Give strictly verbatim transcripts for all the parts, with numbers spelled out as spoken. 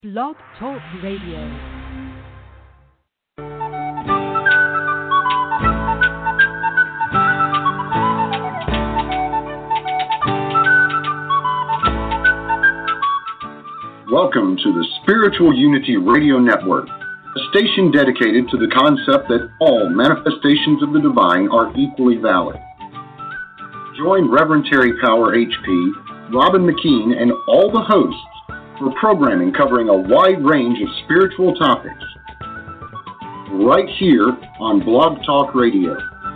Blog Talk Radio. Welcome to the Spiritual Unity Radio Network, a station dedicated to the concept that all manifestations of the divine are equally valid. Join Reverend Terry Power H P, Robin McKean, and all the hosts for programming covering a wide range of spiritual topics, right here on Blog Talk Radio.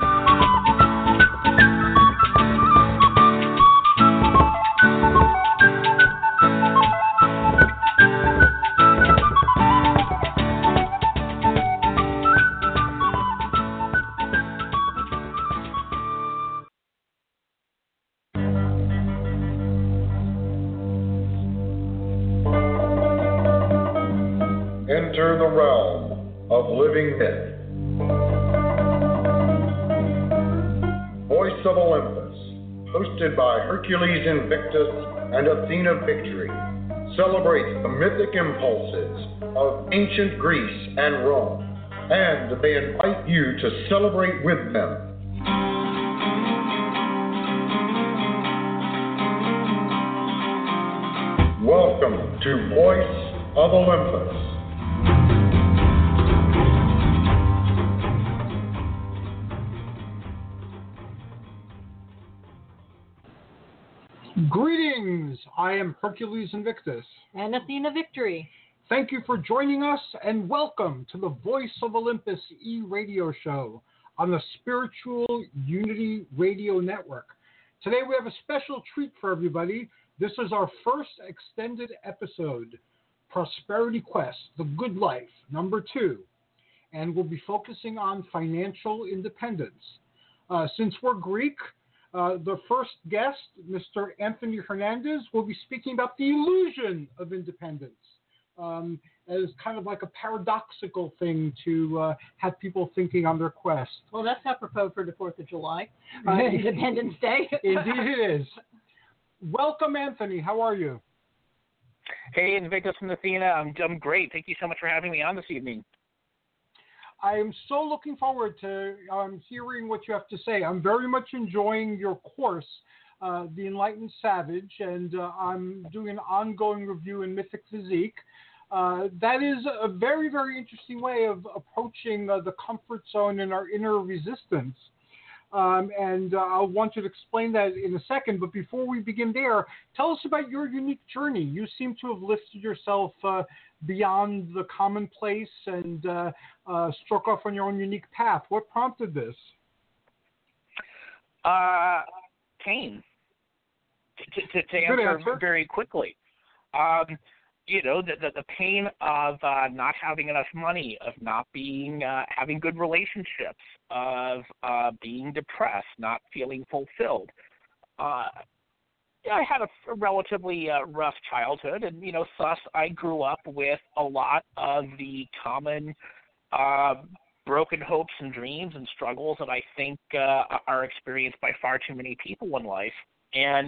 Enter the realm of living myth. Voice of Olympus, hosted by Hercules Invictus and Athena Victory, celebrates the mythic impulses of ancient Greece and Rome, and they invite you to celebrate with them. Welcome to Voice of Olympus. Greetings! I am Hercules Invictus. And Athena Victory. Thank you for joining us and welcome to the Voice of Olympus e-radio show on the Spiritual Unity Radio Network. Today we have a special treat for everybody. This is our first extended episode, Prosperity Quest, The Good Life, number two. And we'll be focusing on financial independence. Uh, since we're Greek, Uh, the first guest, Mister Anthony Hernandez, will be speaking about the illusion of independence um, as kind of like a paradoxical thing to uh, have people thinking on their quest. Well, that's apropos for the fourth of July, uh, Independence Day. Indeed it is. Welcome, Anthony. How are you? Hey, Invictus and Athena. I'm, I'm great. Thank you so much for having me on this evening. I am so looking forward to um, hearing what you have to say. I'm very much enjoying your course, uh, The Enlightened Savage, and uh, I'm doing an ongoing review in Mythic Physique. Uh, that is a very, very interesting way of approaching uh, the comfort zone and our inner resistance. Um, and uh, I'll want you to explain that in a second. But before we begin there, tell us about your unique journey. You seem to have lifted yourself uh, beyond the commonplace and uh, uh, struck off on your own unique path. What prompted this? Uh, pain. To, to, to answer, answer very quickly. Um, you know, the, the, the pain of uh, not having enough money, of not being, uh, having good relationships, of uh, being depressed, not feeling fulfilled. Uh, I had a, a relatively uh, rough childhood, and, you know, thus I grew up with a lot of the common uh, broken hopes and dreams and struggles that I think uh, are experienced by far too many people in life. And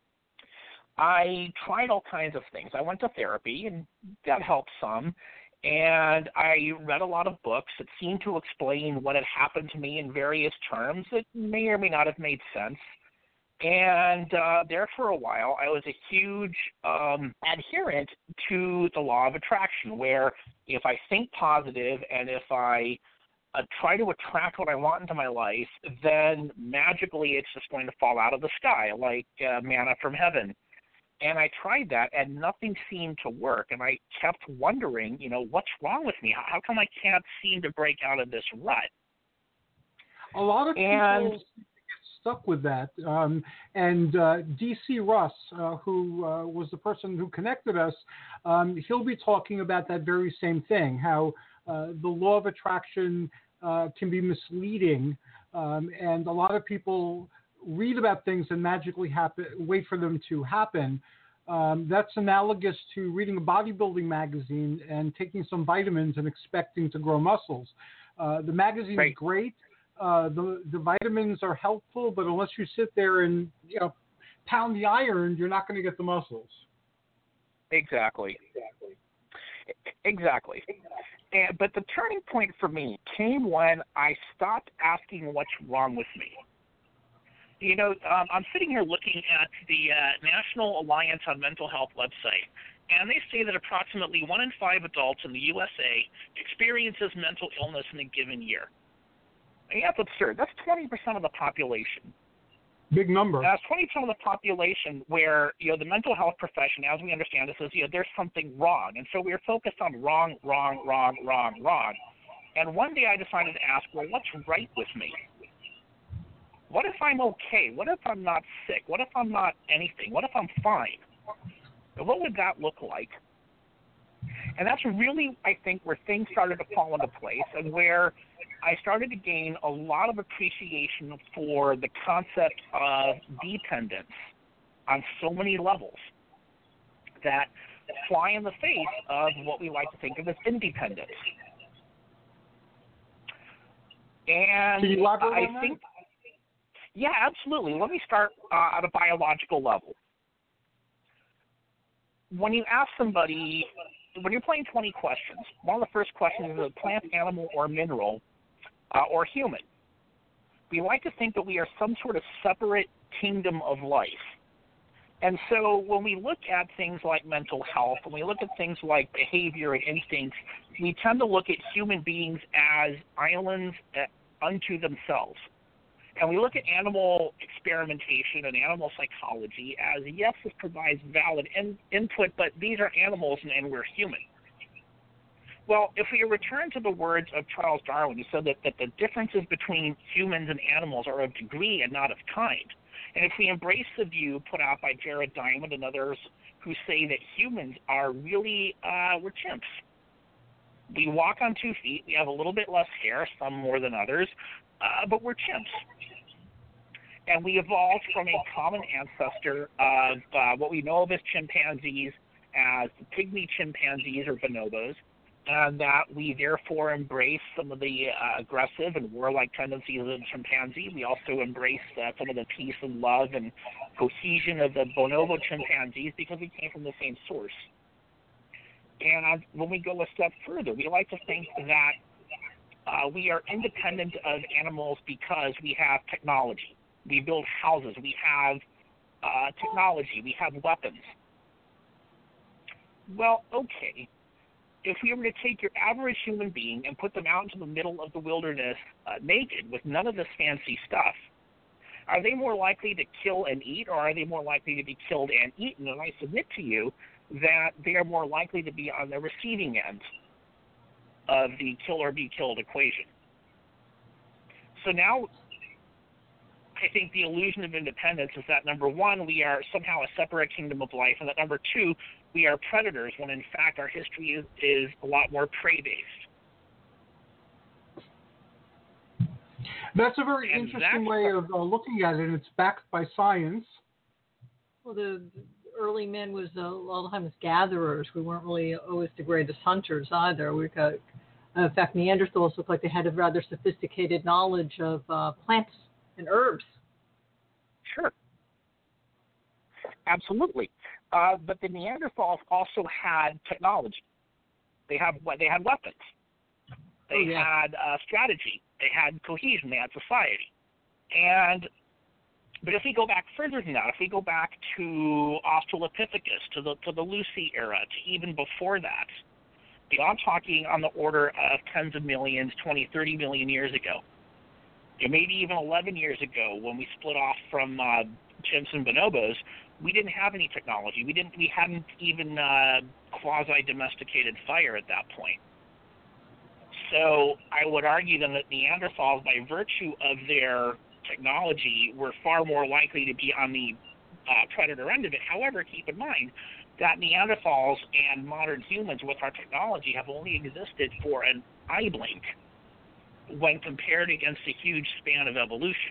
I tried all kinds of things. I went to therapy, and that helped some. And I read a lot of books that seemed to explain what had happened to me in various terms that may or may not have made sense. And uh, there for a while, I was a huge um, adherent to the law of attraction, where if I think positive and if I uh, try to attract what I want into my life, then magically it's just going to fall out of the sky like uh, manna from heaven. And I tried that, and nothing seemed to work. And I kept wondering, you know, what's wrong with me? How come I can't seem to break out of this rut? A lot of people and, get stuck with that. Um, and uh, D C Russ, uh, who uh, was the person who connected us, um, he'll be talking about that very same thing, how uh, the law of attraction uh, can be misleading. Um, and a lot of people read about things and magically happen, wait for them to happen. Um, that's analogous to reading a bodybuilding magazine and taking some vitamins and expecting to grow muscles. Uh, the magazine right. is great. Uh, the, the vitamins are helpful, but unless you sit there and you know pound the iron, you're not going to get the muscles. Exactly. Exactly. Exactly. And, but the turning point for me came when I stopped asking what's wrong with me. You know, um, I'm sitting here looking at the uh, National Alliance on Mental Health website, and they say that approximately one in five adults in the U S A experiences mental illness in a given year. And that's absurd. That's twenty percent of the population. Big number. That's twenty percent of the population where, you know, the mental health profession, as we understand it, says, you know, there's something wrong. And so we are focused on wrong, wrong, wrong, wrong, wrong. And one day I decided to ask, well, what's right with me? What if I'm okay? What if I'm not sick? What if I'm not anything? What if I'm fine? What would that look like? And that's really, I think, where things started to fall into place and where I started to gain a lot of appreciation for the concept of dependence on so many levels that fly in the face of what we like to think of as independence. And Can you elaborate I on think, that? yeah, absolutely. Let me start uh, at a biological level. When you ask somebody, when you're playing twenty questions, one of the first questions is a plant, animal, or mineral, uh, or human. We like to think that we are some sort of separate kingdom of life. And so when we look at things like mental health, when we look at things like behavior and instincts, we tend to look at human beings as islands unto themselves. And we look at animal experimentation and animal psychology as, yes, this provides valid in, input, but these are animals and, and we're human. Well, if we return to the words of Charles Darwin, he said that, that the differences between humans and animals are of degree and not of kind. And if we embrace the view put out by Jared Diamond and others who say that humans are really, uh, we're chimps. We walk on two feet, we have a little bit less hair, some more than others, uh, but we're chimps. And we evolved from a common ancestor of uh, what we know of as chimpanzees, as the pygmy chimpanzees or bonobos, and that we therefore embrace some of the uh, aggressive and warlike tendencies of the chimpanzee. We also embrace uh, some of the peace and love and cohesion of the bonobo chimpanzees because we came from the same source. And uh, when we go a step further, we like to think that uh, we are independent of animals because we have technology. We build houses. We have uh, technology. We have weapons. Well, okay. If we were to take your average human being and put them out into the middle of the wilderness uh, naked with none of this fancy stuff, are they more likely to kill and eat, or are they more likely to be killed and eaten? And I submit to you that they are more likely to be on the receiving end of the kill or be killed equation. So now I think the illusion of independence is that, number one, we are somehow a separate kingdom of life, and that, number two, we are predators when, in fact, our history is, is a lot more prey-based. That's a very And interesting way of uh, looking at it, and it's backed by science. Well, the, the early men was uh, all the time as gatherers. We weren't really always degraded as hunters either. We got, uh, in fact, Neanderthals looked like they had a rather sophisticated knowledge of uh, plants and herbs. Sure. Absolutely. Uh, but the Neanderthals also had technology. They have they had weapons. They oh, yeah. had uh, strategy. They had cohesion. They had society. And but if we go back further than that, if we go back to Australopithecus, to the to the Lucy era, to even before that, you know, I'm talking on the order of tens of millions, twenty, thirty million years ago. You know, maybe even eleven years ago, when we split off from uh, chimps and bonobos, we didn't have any technology. We didn't. We hadn't even uh, quasi-domesticated fire at that point. So I would argue then that Neanderthals, by virtue of their technology, were far more likely to be on the uh, predator end of it. However, keep in mind that Neanderthals and modern humans with our technology have only existed for an eye blink when compared against a huge span of evolution.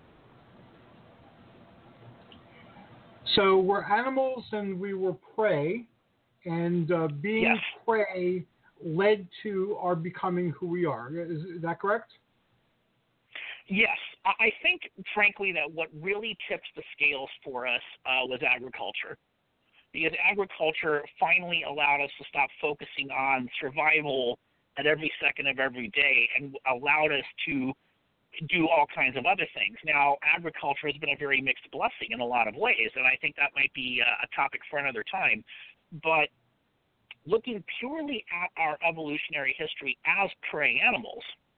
So we're animals and we were prey, and uh, being Yes. prey led to our becoming who we are. Is, is that correct? Yes. I think, frankly, that what really tipped the scales for us uh, was agriculture. because agriculture finally allowed us to stop focusing on survival at every second of every day and allowed us to do all kinds of other things. Now, agriculture has been a very mixed blessing in a lot of ways, and I think that might be a topic for another time. But looking purely at our evolutionary history as prey animals,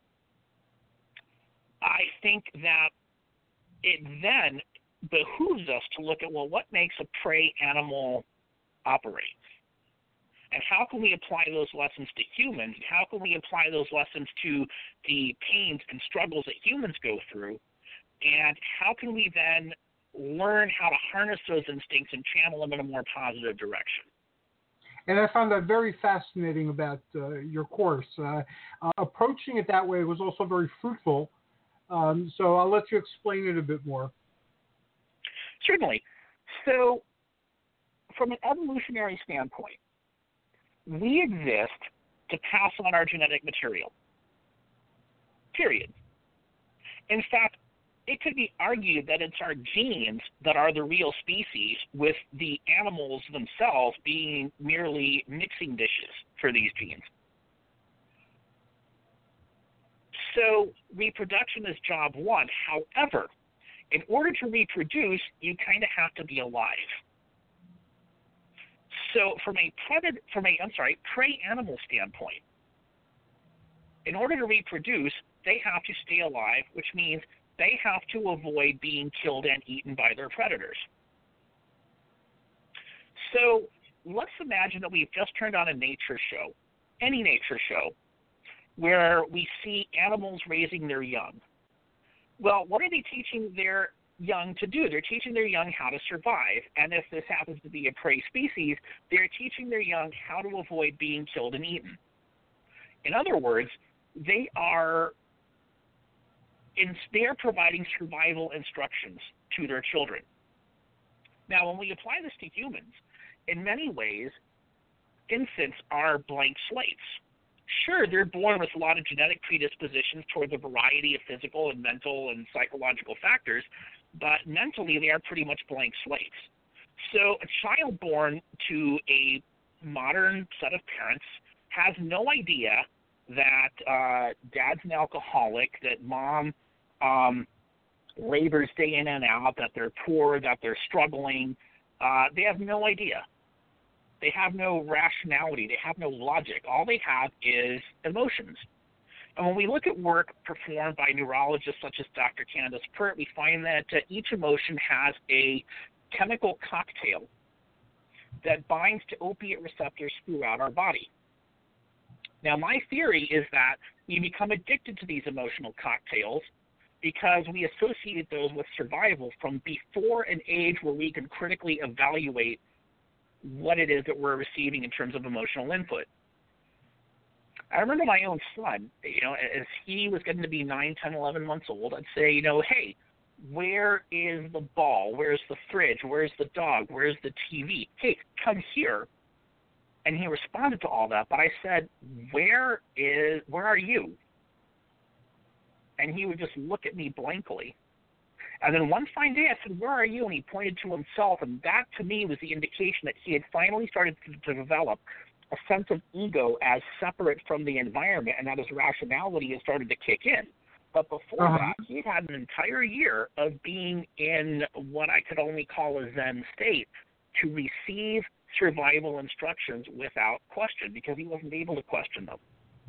I think that it then behooves us to look at, well, what makes a prey animal operate? And how can we apply those lessons to humans? How can we apply those lessons to the pains and struggles that humans go through? And how can we then learn how to harness those instincts and channel them in a more positive direction? And I found that very fascinating about uh, your course. Uh, uh, approaching it that way was also very fruitful. Um, so I'll let you explain it a bit more. Certainly. So from an evolutionary standpoint, we exist to pass on our genetic material, period. In fact, it could be argued that it's our genes that are the real species, with the animals themselves being merely mixing dishes for these genes. So reproduction is job one. However, in order to reproduce, you kind of have to be alive. So from a predator, from a I'm sorry, prey animal standpoint, in order to reproduce, they have to stay alive, which means they have to avoid being killed and eaten by their predators. So let's imagine that we've just turned on a nature show, any nature show, where we see animals raising their young. Well, what are they teaching their young to do? They're teaching their young how to survive. And if this happens to be a prey species, they're teaching their young how to avoid being killed and eaten. In other words, they are in, they're providing survival instructions to their children. Now, when we apply this to humans, in many ways, infants are blank slates. Sure, they're born with a lot of genetic predispositions towards a variety of physical and mental and psychological factors, but mentally they are pretty much blank slates. So a child born to a modern set of parents has no idea that uh, dad's an alcoholic, that mom um, labors day in and out, that they're poor, that they're struggling. Uh, they have no idea. They have no rationality. They have no logic. All they have is emotions. And when we look at work performed by neurologists such as Doctor Candace Pert, we find that uh, each emotion has a chemical cocktail that binds to opiate receptors throughout our body. Now, my theory is that we become addicted to these emotional cocktails because we associate those with survival from before an age where we can critically evaluate what it is that we're receiving in terms of emotional input. I remember my own son, you know, as he was getting to be nine, ten, eleven months old, I'd say, you know, hey, where is the ball? Where's the fridge? Where's the dog? Where's the T V? Hey, come here. And he responded to all that, but I said, where is, where are you? And he would just look at me blankly. And then one fine day I said, where are you? And he pointed to himself, and that to me was the indication that he had finally started to, to develop a sense of ego as separate from the environment, and that his rationality had started to kick in. But before uh-huh. that, he had an entire year of being in what I could only call a Zen state to receive survival instructions without question, because he wasn't able to question them.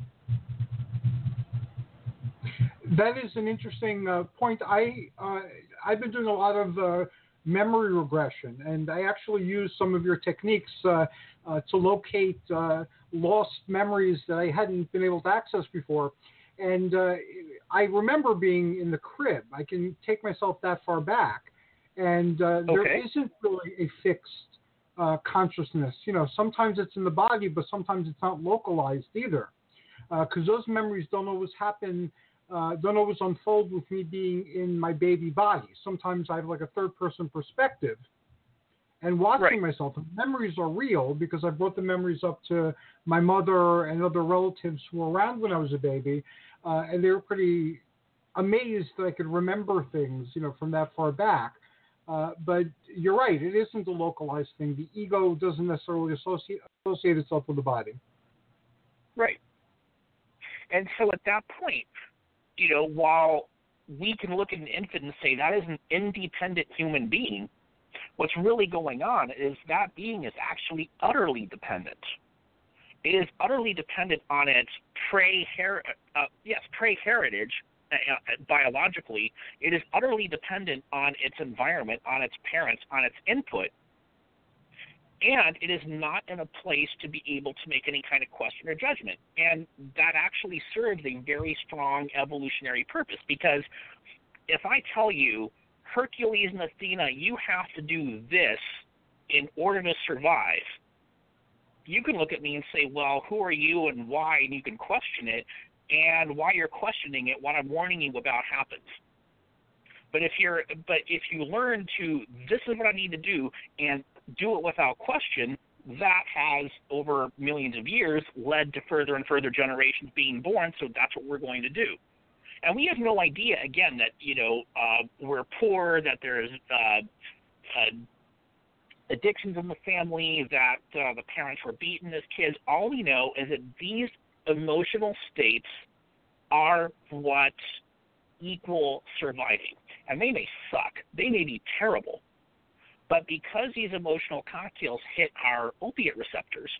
That is an interesting uh, point. I, uh, I've been doing a lot of uh, memory regression, and I actually use some of your techniques uh, uh, to locate uh, lost memories that I hadn't been able to access before. And uh, I remember being in the crib. I can take myself that far back, and uh, okay. there isn't really a fixed uh, consciousness. You know, sometimes it's in the body, but sometimes it's not localized either, because uh, those memories don't always happen. Uh, don't always unfold with me being in my baby body. Sometimes I have like a third-person perspective and watching right. myself. The memories are real because I brought the memories up to my mother and other relatives who were around when I was a baby, uh, and they were pretty amazed that I could remember things, you know, from that far back. Uh, but you're right, it isn't a localized thing. The ego doesn't necessarily associate, associate itself with the body. Right. And so at that point, you know, while we can look at an infant and say that is an independent human being, what's really going on is that being is actually utterly dependent. It is utterly dependent on its prey, her- uh, yes, prey heritage. Uh, biologically, it is utterly dependent on its environment, on its parents, on its input, and it is not in a place to be able to make any kind of question or judgment. And that actually serves a very strong evolutionary purpose, because if I tell you, Hercules and Athena, you have to do this in order to survive, you can look at me and say, well, who are you and why, and you can question it. And while you're questioning it, what I'm warning you about happens. But if you're, but if you learn to, this is what I need to do, and do it without question, that has over millions of years led to further and further generations being born. So that's what we're going to do. And we have no idea, again, that you know uh, we're poor, that there's uh, uh, addictions in the family, that uh, the parents were beaten as kids. All we know is that these emotional states are what equal surviving. And they may suck. They may be terrible. But because these emotional cocktails hit our opiate receptors,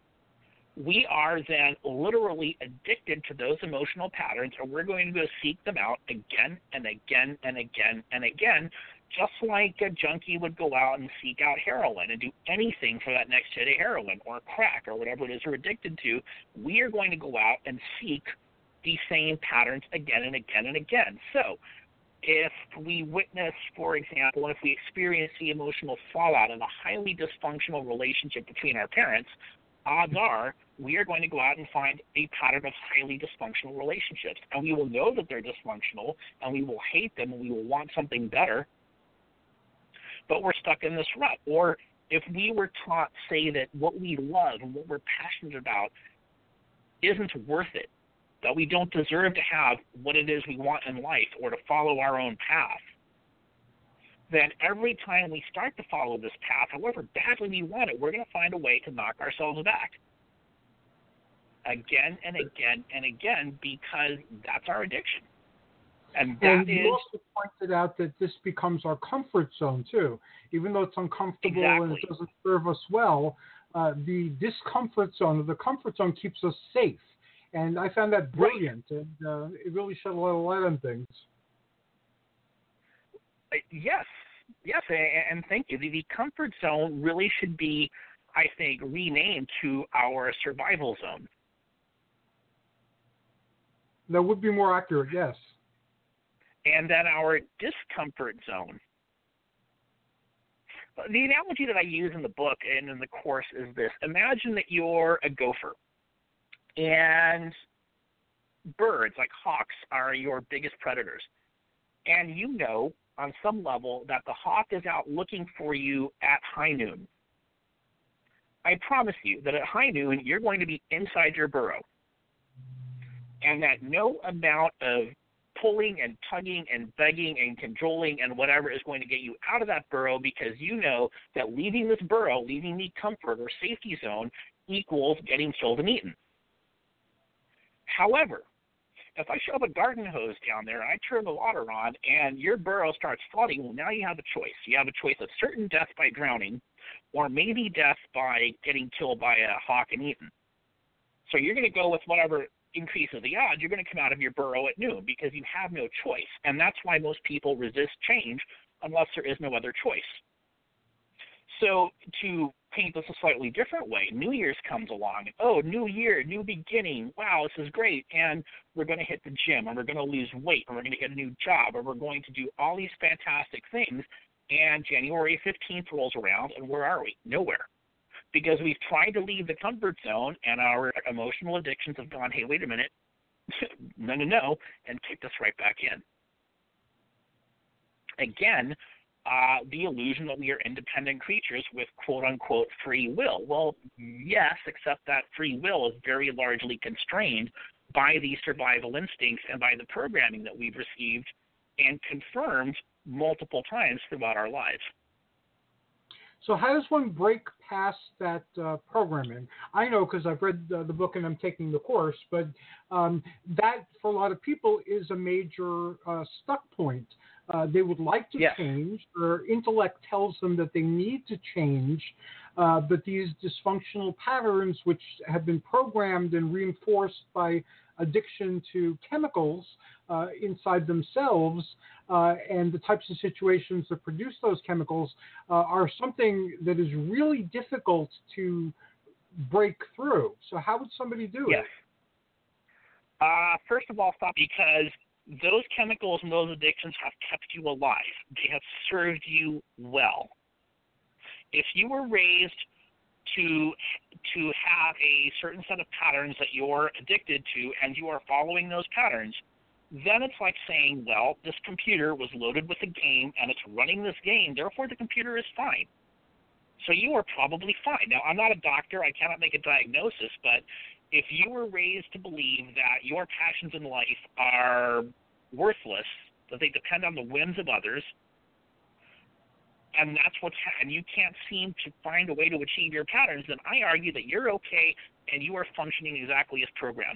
we are then literally addicted to those emotional patterns, and we're going to go seek them out again and again and again and again, just like a junkie would go out and seek out heroin and do anything for that next hit of heroin or crack or whatever it is we're addicted to. We are going to go out and seek these same patterns again and again and again. So if we witness, for example, if we experience the emotional fallout of a highly dysfunctional relationship between our parents, odds are we are going to go out and find a pattern of highly dysfunctional relationships. And we will know that they're dysfunctional, and we will hate them, and we will want something better, but we're stuck in this rut. Or if we were taught, say, that what we love and what we're passionate about isn't worth it, that we don't deserve to have what it is we want in life or to follow our own path, then every time we start to follow this path, however badly we want it, we're going to find a way to knock ourselves back again and again and again, because that's our addiction. And that and you is, also pointed out that this becomes our comfort zone too. Even though it's uncomfortable exactly. and it doesn't serve us well, uh, the discomfort zone, or the comfort zone, keeps us safe. And I found that brilliant, right. and uh, it really shed a lot of light on things. Yes, yes, and thank you. The, the comfort zone really should be, I think, renamed to our survival zone. That would be more accurate, yes. And then our discomfort zone. The analogy that I use in the book and in the course is this. Imagine that you're a gopher, and birds, like hawks, are your biggest predators. And you know, on some level, that the hawk is out looking for you at high noon. I promise you that at high noon, you're going to be inside your burrow, and that no amount of pulling and tugging and begging and cajoling and whatever is going to get you out of that burrow, because you know that leaving this burrow, leaving the comfort or safety zone, equals getting killed and eaten. However, if I shove a garden hose down there and I turn the water on and your burrow starts flooding, well, now you have a choice. You have a choice of certain death by drowning, or maybe death by getting killed by a hawk and eaten. So you're going to go with whatever increases the odds. You're going to come out of your burrow at noon because you have no choice. And that's why most people resist change unless there is no other choice. So to paint this a slightly different way, New Year's comes along. Oh, new year, new beginning. Wow, this is great. And we're going to hit the gym, and we're going to lose weight, and we're going to get a new job, or we're going to do all these fantastic things. And January fifteenth rolls around, and where are we? Nowhere. Because we've tried to leave the comfort zone, and our emotional addictions have gone, hey, wait a minute, no, no, no, and kicked us right back in. Again, Uh, the illusion that we are independent creatures with quote-unquote free will. Well, yes, except that free will is very largely constrained by the survival instincts and by the programming that we've received and confirmed multiple times throughout our lives. So how does one break past that uh, programming? I know because I've read the, the book and I'm taking the course, but um, that for a lot of people is a major uh, stuck point. Uh, they would like to yes. change. Their intellect tells them that they need to change, uh, but these dysfunctional patterns, which have been programmed and reinforced by addiction to chemicals uh, inside themselves, uh, and the types of situations that produce those chemicals uh, are something that is really difficult to break through. So how would somebody do yes. it? Uh, first of all, stop, because those chemicals and those addictions have kept you alive. They have served you well. If you were raised to to have a certain set of patterns that you're addicted to and you are following those patterns, then it's like saying, well, this computer was loaded with a game and it's running this game, therefore the computer is fine. So you are probably fine. Now, I'm not a doctor. I cannot make a diagnosis, but if you were raised to believe that your passions in life are worthless, that they depend on the whims of others, and that's what's ha- and you can't seem to find a way to achieve your patterns, then I argue that you're okay and you are functioning exactly as programmed.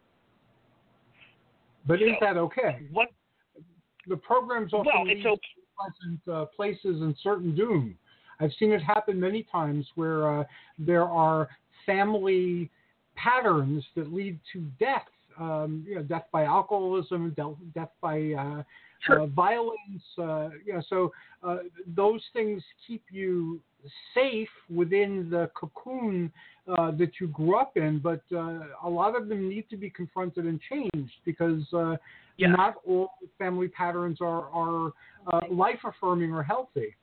But so, is that okay? What the programs often well, it's lead okay. to pleasant uh, places and certain doom. I've seen it happen many times where uh, there are family patterns that lead to death. Um, you know, death by alcoholism, death by uh, Sure. uh, violence. Uh, you know, so uh, those things keep you safe within the cocoon uh, that you grew up in, but uh, a lot of them need to be confronted and changed because uh, yeah. not all family patterns are, are uh, life-affirming or healthy.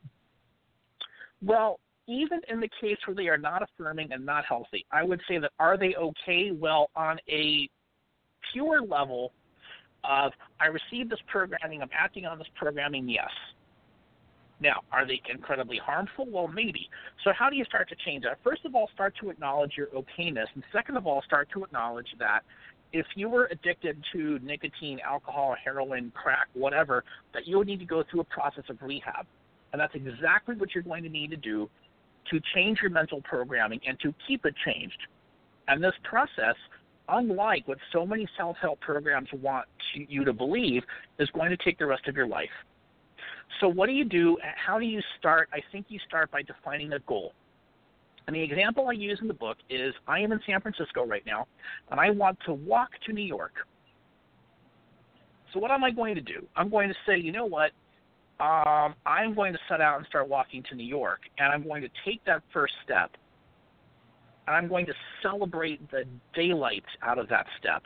Well, even in the case where they are not affirming and not healthy, I would say that are they okay? Well, on a pure level of I received this programming, I'm acting on this programming, yes. Now, are they incredibly harmful? Well, maybe. So how do you start to change that? First of all, start to acknowledge your okayness. And second of all, start to acknowledge that if you were addicted to nicotine, alcohol, heroin, crack, whatever, that you would need to go through a process of rehab. And that's exactly what you're going to need to do to change your mental programming and to keep it changed. And this process, unlike what so many self-help programs want to, you to believe, is going to take the rest of your life. So what do you do? How do you start? I think you start by defining a goal. And the example I use in the book is I am in San Francisco right now, and I want to walk to New York. So what am I going to do? I'm going to say, you know what? Um, I'm going to set out and start walking to New York, and I'm going to take that first step, and I'm going to celebrate the daylight out of that step.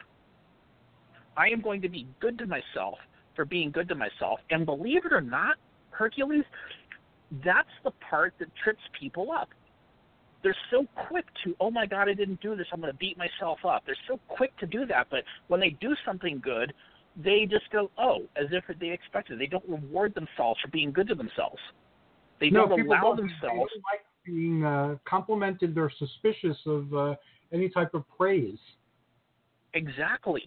I am going to be good to myself for being good to myself. And believe it or not, Hercules, that's the part that trips people up. They're so quick to, oh my God, I didn't do this, I'm going to beat myself up. They're so quick to do that, but when they do something good, they just go, oh, as if they expected. They don't reward themselves for being good to themselves. They no, don't people allow don't, themselves. They don't like being uh, complimented. They're suspicious of uh, any type of praise. Exactly.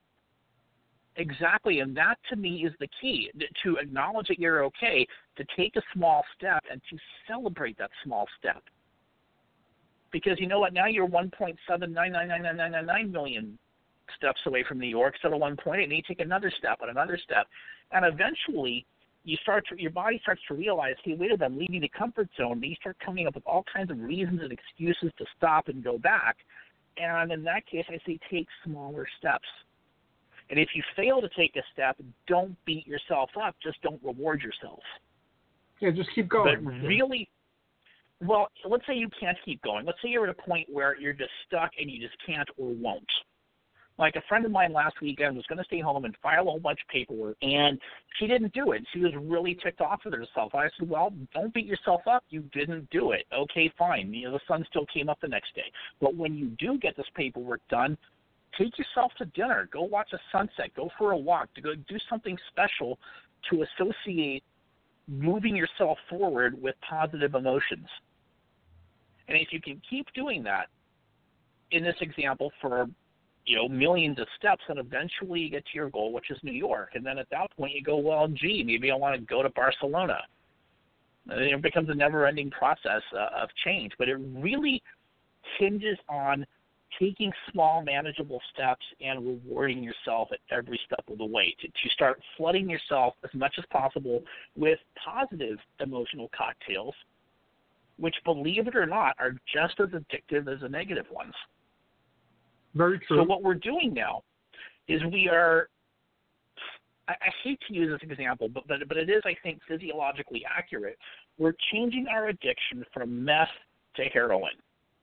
Exactly, and that to me is the key, to acknowledge that you're okay, to take a small step, and to celebrate that small step. Because you know what, now you're one point seven nine nine nine nine nine nine nine million steps away from New York instead of one point eight, and you take another step and another step, and eventually you start to, your body starts to realize, hey, wait a minute, I'm leaving the comfort zone, and you start coming up with all kinds of reasons and excuses to stop and go back, and in that case, I say take smaller steps. And if you fail to take a step, don't beat yourself up. Just don't reward yourself. Yeah, just keep going. But really, well, let's say you can't keep going. Let's say you're at a point where you're just stuck and you just can't or won't. Like a friend of mine last weekend was going to stay home and file a whole bunch of paperwork, and she didn't do it. She was really ticked off with herself. I said, well, don't beat yourself up. You didn't do it. Okay, fine. You know, the sun still came up the next day. But when you do get this paperwork done, take yourself to dinner. Go watch a sunset. Go for a walk. To go do something special to associate moving yourself forward with positive emotions. And if you can keep doing that, in this example, for you know, millions of steps, and eventually you get to your goal, which is New York. And then at that point you go, well, gee, maybe I want to go to Barcelona. And it becomes a never-ending process uh, of change. But it really hinges on taking small, manageable steps and rewarding yourself at every step of the way, to, to start flooding yourself as much as possible with positive emotional cocktails, which, believe it or not, are just as addictive as the negative ones. Very true. So what we're doing now is we are, I, I hate to use this example, but, but but it is, I think, physiologically accurate. We're changing our addiction from meth to heroin.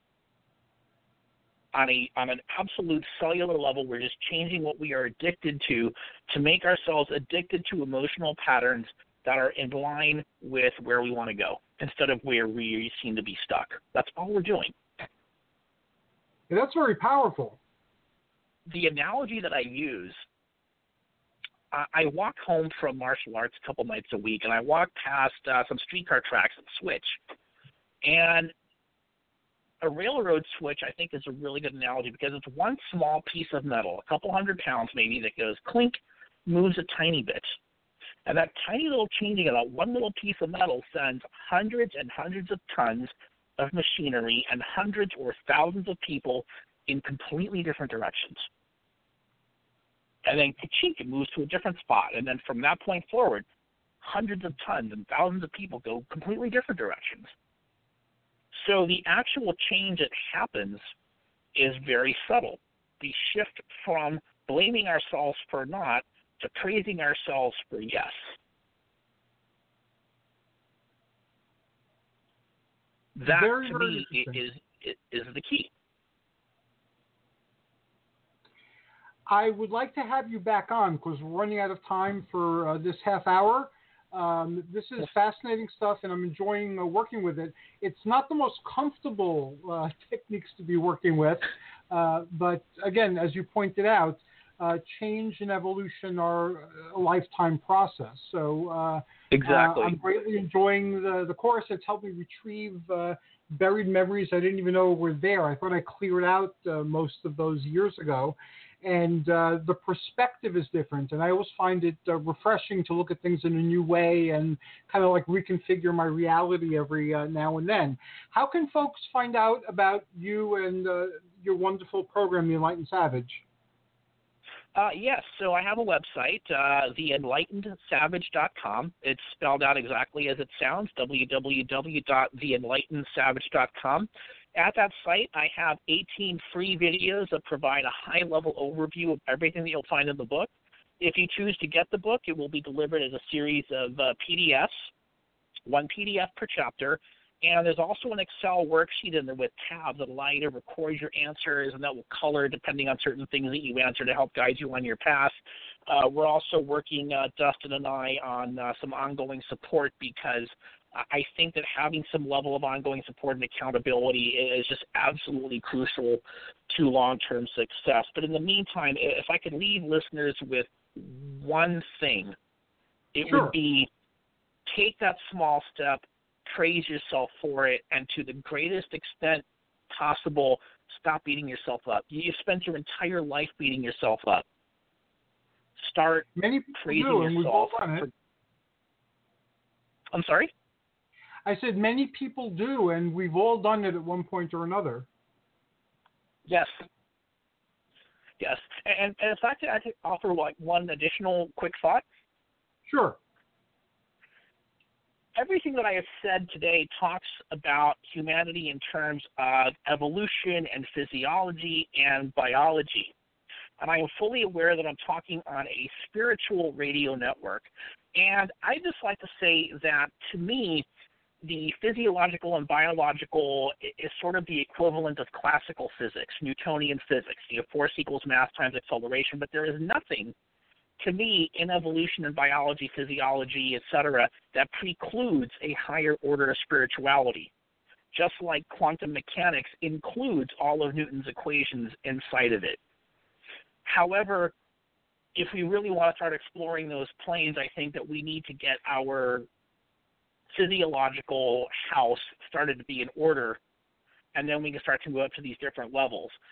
On a on an absolute cellular level, we're just changing what we are addicted to to make ourselves addicted to emotional patterns that are in line with where we want to go, instead of where we seem to be stuck. That's all we're doing. Yeah, that's very powerful. The analogy that I use, I, I walk home from martial arts a couple nights a week, and I walk past uh, some streetcar tracks at Switch. And a railroad switch, I think, is a really good analogy, because it's one small piece of metal, a couple hundred pounds maybe, that goes clink, moves a tiny bit. And that tiny little changing of that one little piece of metal sends hundreds and hundreds of tons of machinery and hundreds or thousands of people in completely different directions. And then ka-chink, it moves to a different spot. And then from that point forward, hundreds of tons and thousands of people go completely different directions. So the actual change that happens is very subtle. The shift from blaming ourselves for not to praising ourselves for yes. That, very, to very me, is, is is the key. I would like to have you back on, because we're running out of time for uh, this half hour. Um, this is fascinating stuff, and I'm enjoying uh, working with it. It's not the most comfortable uh, techniques to be working with, uh, but again, as you pointed out, uh, change and evolution are a lifetime process. So uh, exactly. uh, I'm greatly enjoying the, the course. It's helped me retrieve uh, buried memories I didn't even know were there. I thought I cleared out uh, most of those years ago. And uh, the perspective is different. And I always find it uh, refreshing to look at things in a new way and kind of like reconfigure my reality every uh, now and then. How can folks find out about you and uh, your wonderful program, The Enlightened Savage? Uh, yes, so I have a website, uh, the enlightened savage dot com. It's spelled out exactly as it sounds, w w w dot the enlightened savage dot com. At that site, I have eighteen free videos that provide a high-level overview of everything that you'll find in the book. If you choose to get the book, it will be delivered as a series of uh, P D Fs, one P D F per chapter. And there's also an Excel worksheet in there with tabs that allow you to record your answers, and that will color depending on certain things that you answer to help guide you on your path. Uh, we're also working, uh, Dustin and I, on uh, some ongoing support, because I think that having some level of ongoing support and accountability is just absolutely crucial to long-term success. But in the meantime, if I could leave listeners with one thing, it Sure. would be take that small step, praise yourself for it, and to the greatest extent possible, stop beating yourself up. You've spent your entire life beating yourself up. Start Many people praising do, and yourself. we've all done it. For... I'm sorry? I said many people do, and we've all done it at one point or another. Yes. Yes. And, and in fact, I could offer like one additional quick thought. Sure. Everything that I have said today talks about humanity in terms of evolution and physiology and biology. And I am fully aware that I'm talking on a spiritual radio network. And I just like to say that, to me, the physiological and biological is sort of the equivalent of classical physics, Newtonian physics. You have force equals mass times acceleration, but there is nothing, to me, in evolution and biology, physiology, et cetera, that precludes a higher order of spirituality. Just like quantum mechanics includes all of Newton's equations inside of it. However, if we really want to start exploring those planes, I think that we need to get our physiological house started to be in order, and then we can start to move up to these different levels.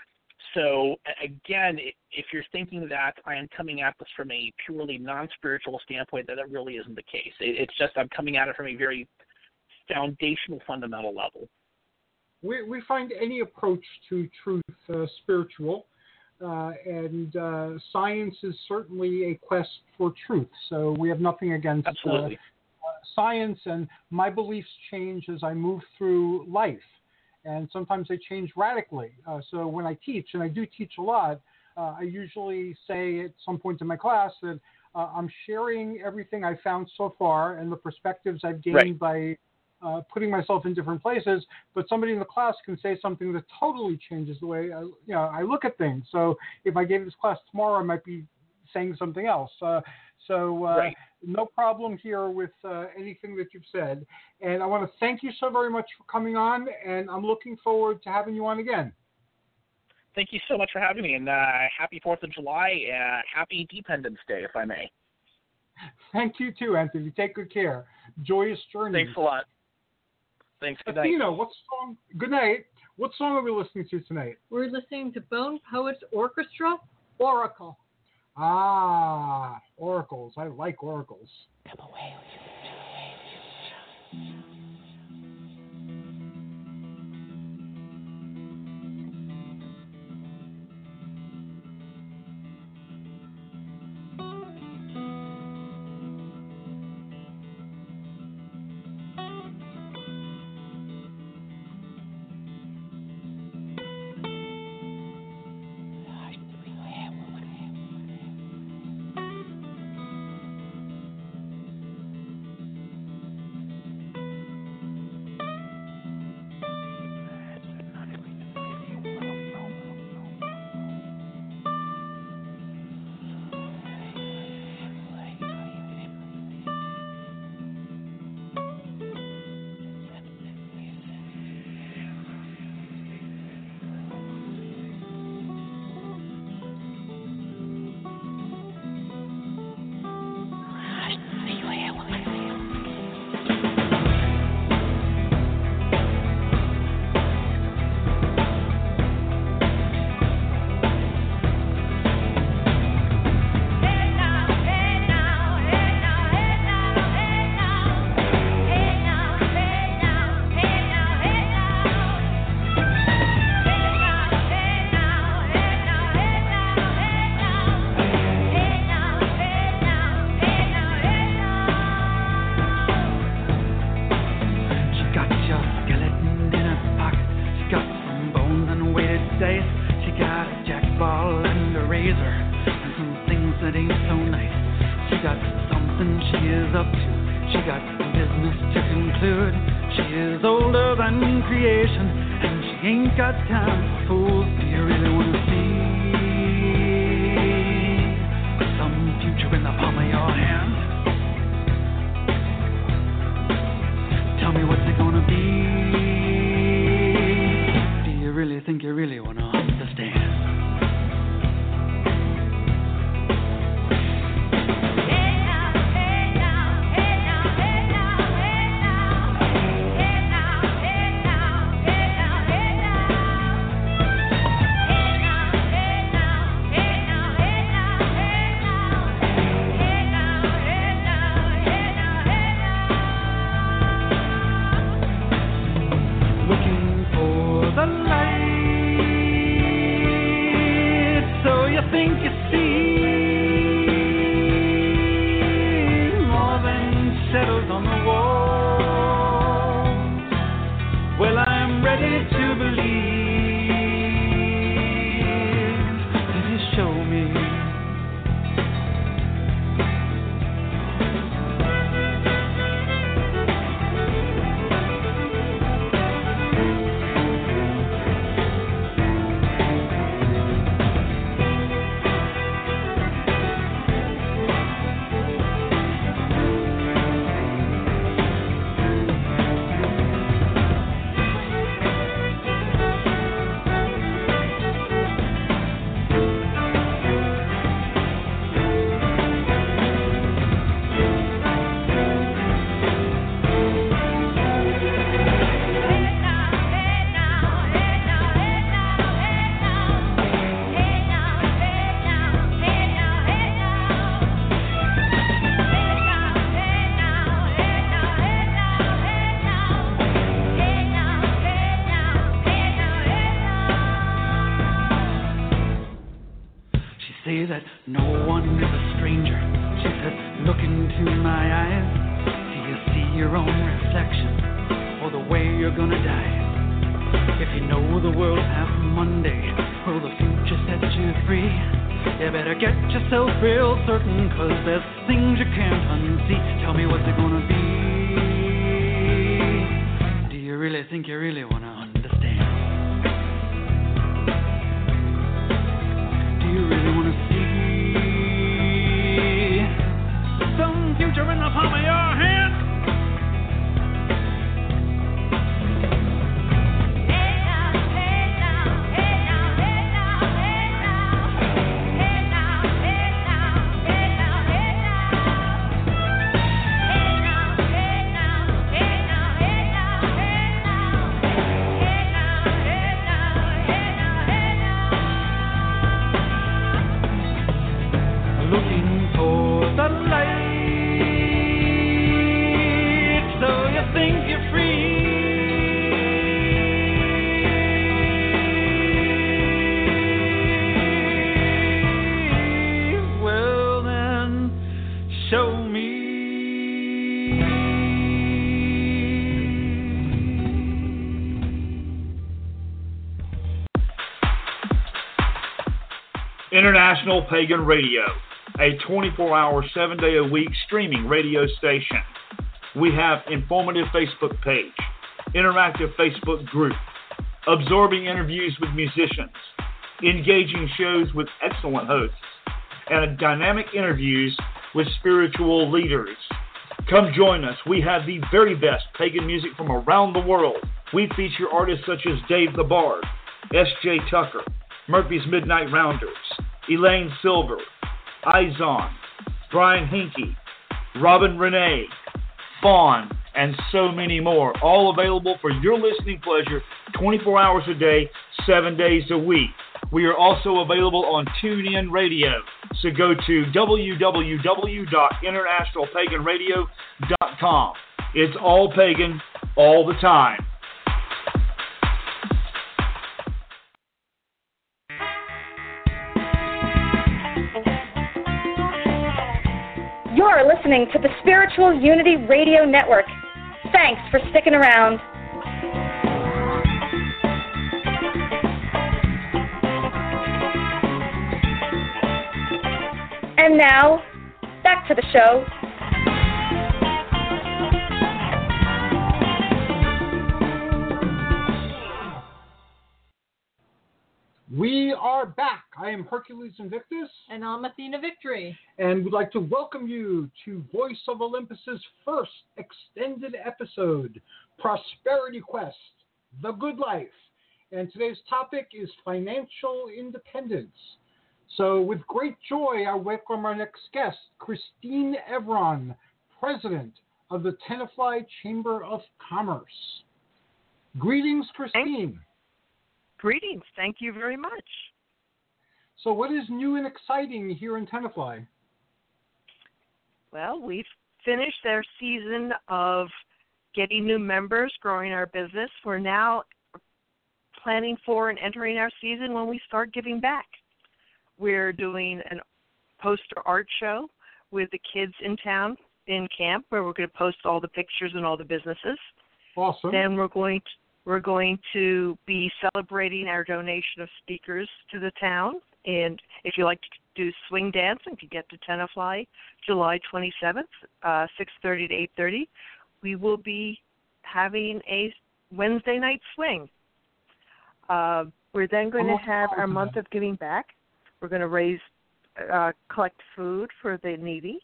So again, if you're thinking that I am coming at this from a purely non-spiritual standpoint, that that really isn't the case. It's just I'm coming at it from a very foundational, fundamental level. We, we find any approach to truth uh, spiritual, uh, and uh, science is certainly a quest for truth. So we have nothing against Absolutely. Uh, science, and my beliefs change as I move through life. And sometimes they change radically. Uh, so when I teach, and I do teach a lot, uh, I usually say at some point in my class that uh, I'm sharing everything I've found so far and the perspectives I've gained right. by uh, putting myself in different places. But somebody in the class can say something that totally changes the way I, you know, I look at things. So if I gave this class tomorrow, I might be saying something else. Uh, so uh, right. no problem here with uh, anything that you've said. And I want to thank you so very much for coming on, and I'm looking forward to having you on again. Thank you so much for having me, and uh, happy fourth of July, uh, happy Dependence Day, if I may. Thank you too, Anthony. Take good care. Joyous journey. Thanks a lot. Thanks. Good night. Athena, what song? Good night. What song are we listening to tonight? We're listening to Bone Poets Orchestra, Oracle. Ah, oracles. I like oracles. Come away with you. Got time for fools. Do you really want to see some future in the palm of your hand? Tell me what's it gonna be. Do you really think you really want to understand? say that no one is a stranger. She said, look into my eyes. Do you see your own reflection or the way you're gonna die? If you know the world past Monday, will the future set you free? You better get yourself real certain, cause there's things you can't unsee. Tell me what's it gonna be? Do you really think you really wanna understand? Do you really wanna see some future in the palm of your hand? International Pagan Radio, a twenty-four hour, seven day a week streaming radio station. We have informative Facebook page, interactive Facebook group, absorbing interviews with musicians, engaging shows with excellent hosts, and dynamic interviews with spiritual leaders. Come join us. We have the very best pagan music from around the world. We feature artists such as Dave the Bard, S J Tucker, Murphy's Midnight Rounders, Elaine Silver, Izon, Brian Hinkie, Robin Renee, Fawn, and so many more. All available for your listening pleasure twenty-four hours a day, seven days a week. We are also available on TuneIn Radio. So go to w w w dot international pagan radio dot com. It's all pagan, all the time. You're listening to the Spiritual Unity Radio Network. Thanks for sticking around. And now, back to the show. We are back. I am Hercules Invictus. And I'm Athena Victory. And we'd like to welcome you to Voice of Olympus's first extended episode, Prosperity Quest, The Good Life. And today's topic is financial independence. So with great joy, I welcome our next guest, Christine Evron, President of the Tenafly Chamber of Commerce. Greetings, Christine. Greetings. Thank you very much. So what is new and exciting here in Tenafly? Well, we've finished our season of getting new members, growing our business. We're now planning for and entering our season when we start giving back. We're doing a poster art show with the kids in town, in camp, where we're going to post all the pictures and all the businesses. Awesome. Then we're going to We're going to be celebrating our donation of speakers to the town. And if you like to do swing dance, if you get to Tenafly, July twenty-seventh, uh, six thirty to eight thirty, we will be having a Wednesday night swing. Uh, we're then going to have our month of giving back. We're going to raise, uh, collect food for the needy.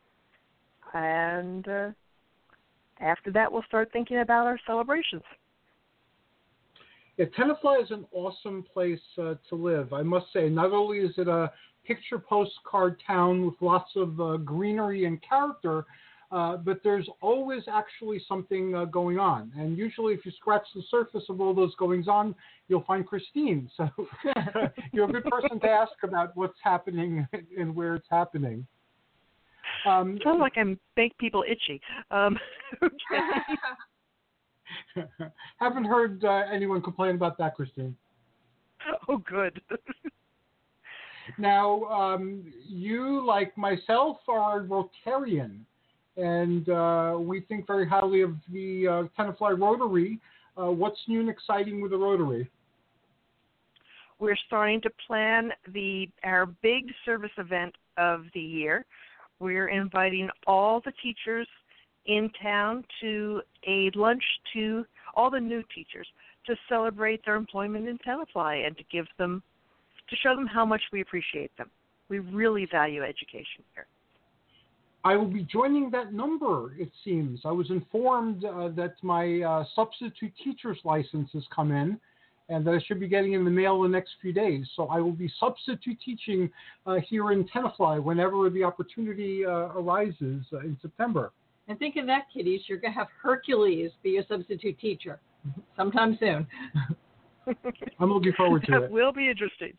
And uh, after that, we'll start thinking about our celebrations. Yeah, Tenafly is an awesome place uh, to live. I must say, not only is it a picture postcard town with lots of uh, greenery and character, uh, but there's always actually something uh, going on. And usually if you scratch the surface of all those goings on, you'll find Christine. So you're a good person to ask about what's happening and where it's happening. Um, Sounds like I make people itchy. Um, Haven't heard uh, anyone complain about that, Christine. Oh, good. Now, um, you, like myself, are a Rotarian, and uh, we think very highly of the uh, Tenafly Rotary. Uh, what's new and exciting with the Rotary? We're starting to plan the our big service event of the year. We're inviting all the teachers in town to a lunch to all the new teachers to celebrate their employment in Tenafly and to give them, to show them how much we appreciate them. We really value education here. I will be joining that number, it seems. I was informed uh, that my uh, substitute teacher's license has come in and that I should be getting in the mail the next few days. So I will be substitute teaching uh, here in Tenafly whenever the opportunity uh, arises uh, in September. And think of that, kiddies. You're going to have Hercules be your substitute teacher sometime soon. I'm looking forward to that it. That will be interesting.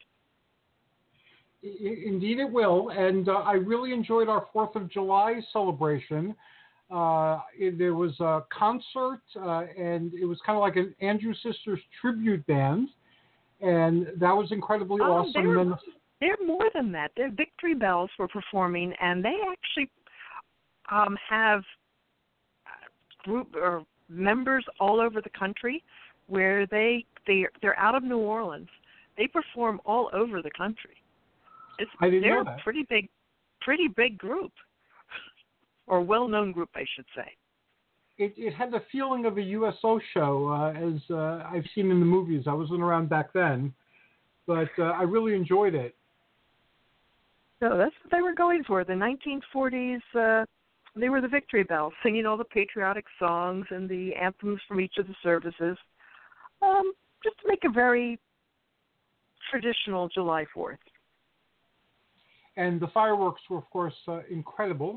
Indeed it will, and uh, I really enjoyed our fourth of July celebration. Uh, it, there was a concert, uh, and it was kind of like an Andrews Sisters tribute band, and that was incredibly oh, awesome. They're, and, they're more than that. Their Victory Bells were performing, and they actually um, have group or members all over the country where they, they, they're out of New Orleans. They perform all over the country. It's, I didn't they're know that. a pretty big, pretty big group, or well-known group, I should say. It, it had the feeling of a U S O show, uh, as uh, I've seen in the movies. I wasn't around back then, but uh, I really enjoyed it. So that's what they were going for. The nineteen forties, uh, they were the Victory Bells, singing all the patriotic songs and the anthems from each of the services, um, just to make a very traditional July fourth. And the fireworks were, of course, uh, incredible.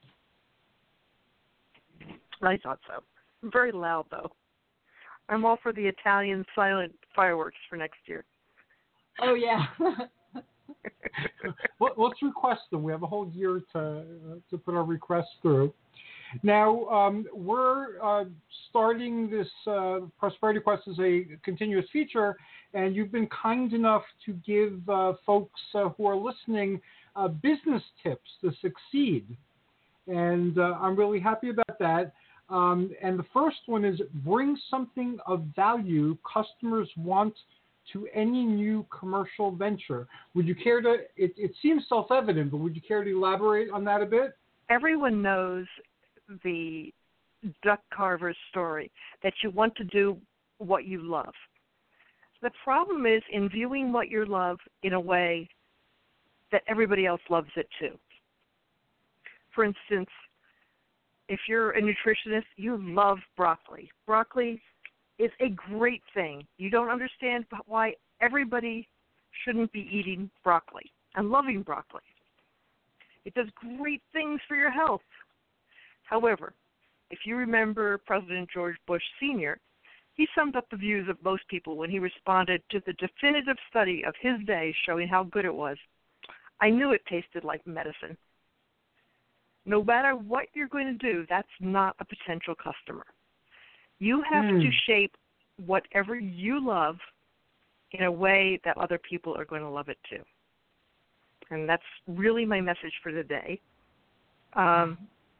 I thought so. Very loud, though. I'm all for the Italian silent fireworks for next year. Oh, yeah. Let, let's request them. We have a whole year to uh, to put our requests through. Now, um, we're uh, starting this uh, Prosperity Quest as a continuous feature, and you've been kind enough to give uh, folks uh, who are listening uh, business tips to succeed. And uh, I'm really happy about that. Um, and the first one is bring something of value customers want to any new commercial venture. Would you care to, it, it seems self-evident, but would you care to elaborate on that a bit? Everyone knows the duck carver's story, that you want to do what you love. The problem is in viewing what you love in a way that everybody else loves it too. For instance, if you're a nutritionist, you love broccoli. Broccoli is a great thing. You don't understand why everybody shouldn't be eating broccoli and loving broccoli. It does great things for your health. However, if you remember President George Bush Senior, he summed up the views of most people when he responded to the definitive study of his day showing how good it was. I knew it tasted like medicine. No matter what you're going to do, that's not a potential customer. You have mm. to shape whatever you love in a way that other people are going to love it too. And that's really my message for today. Um,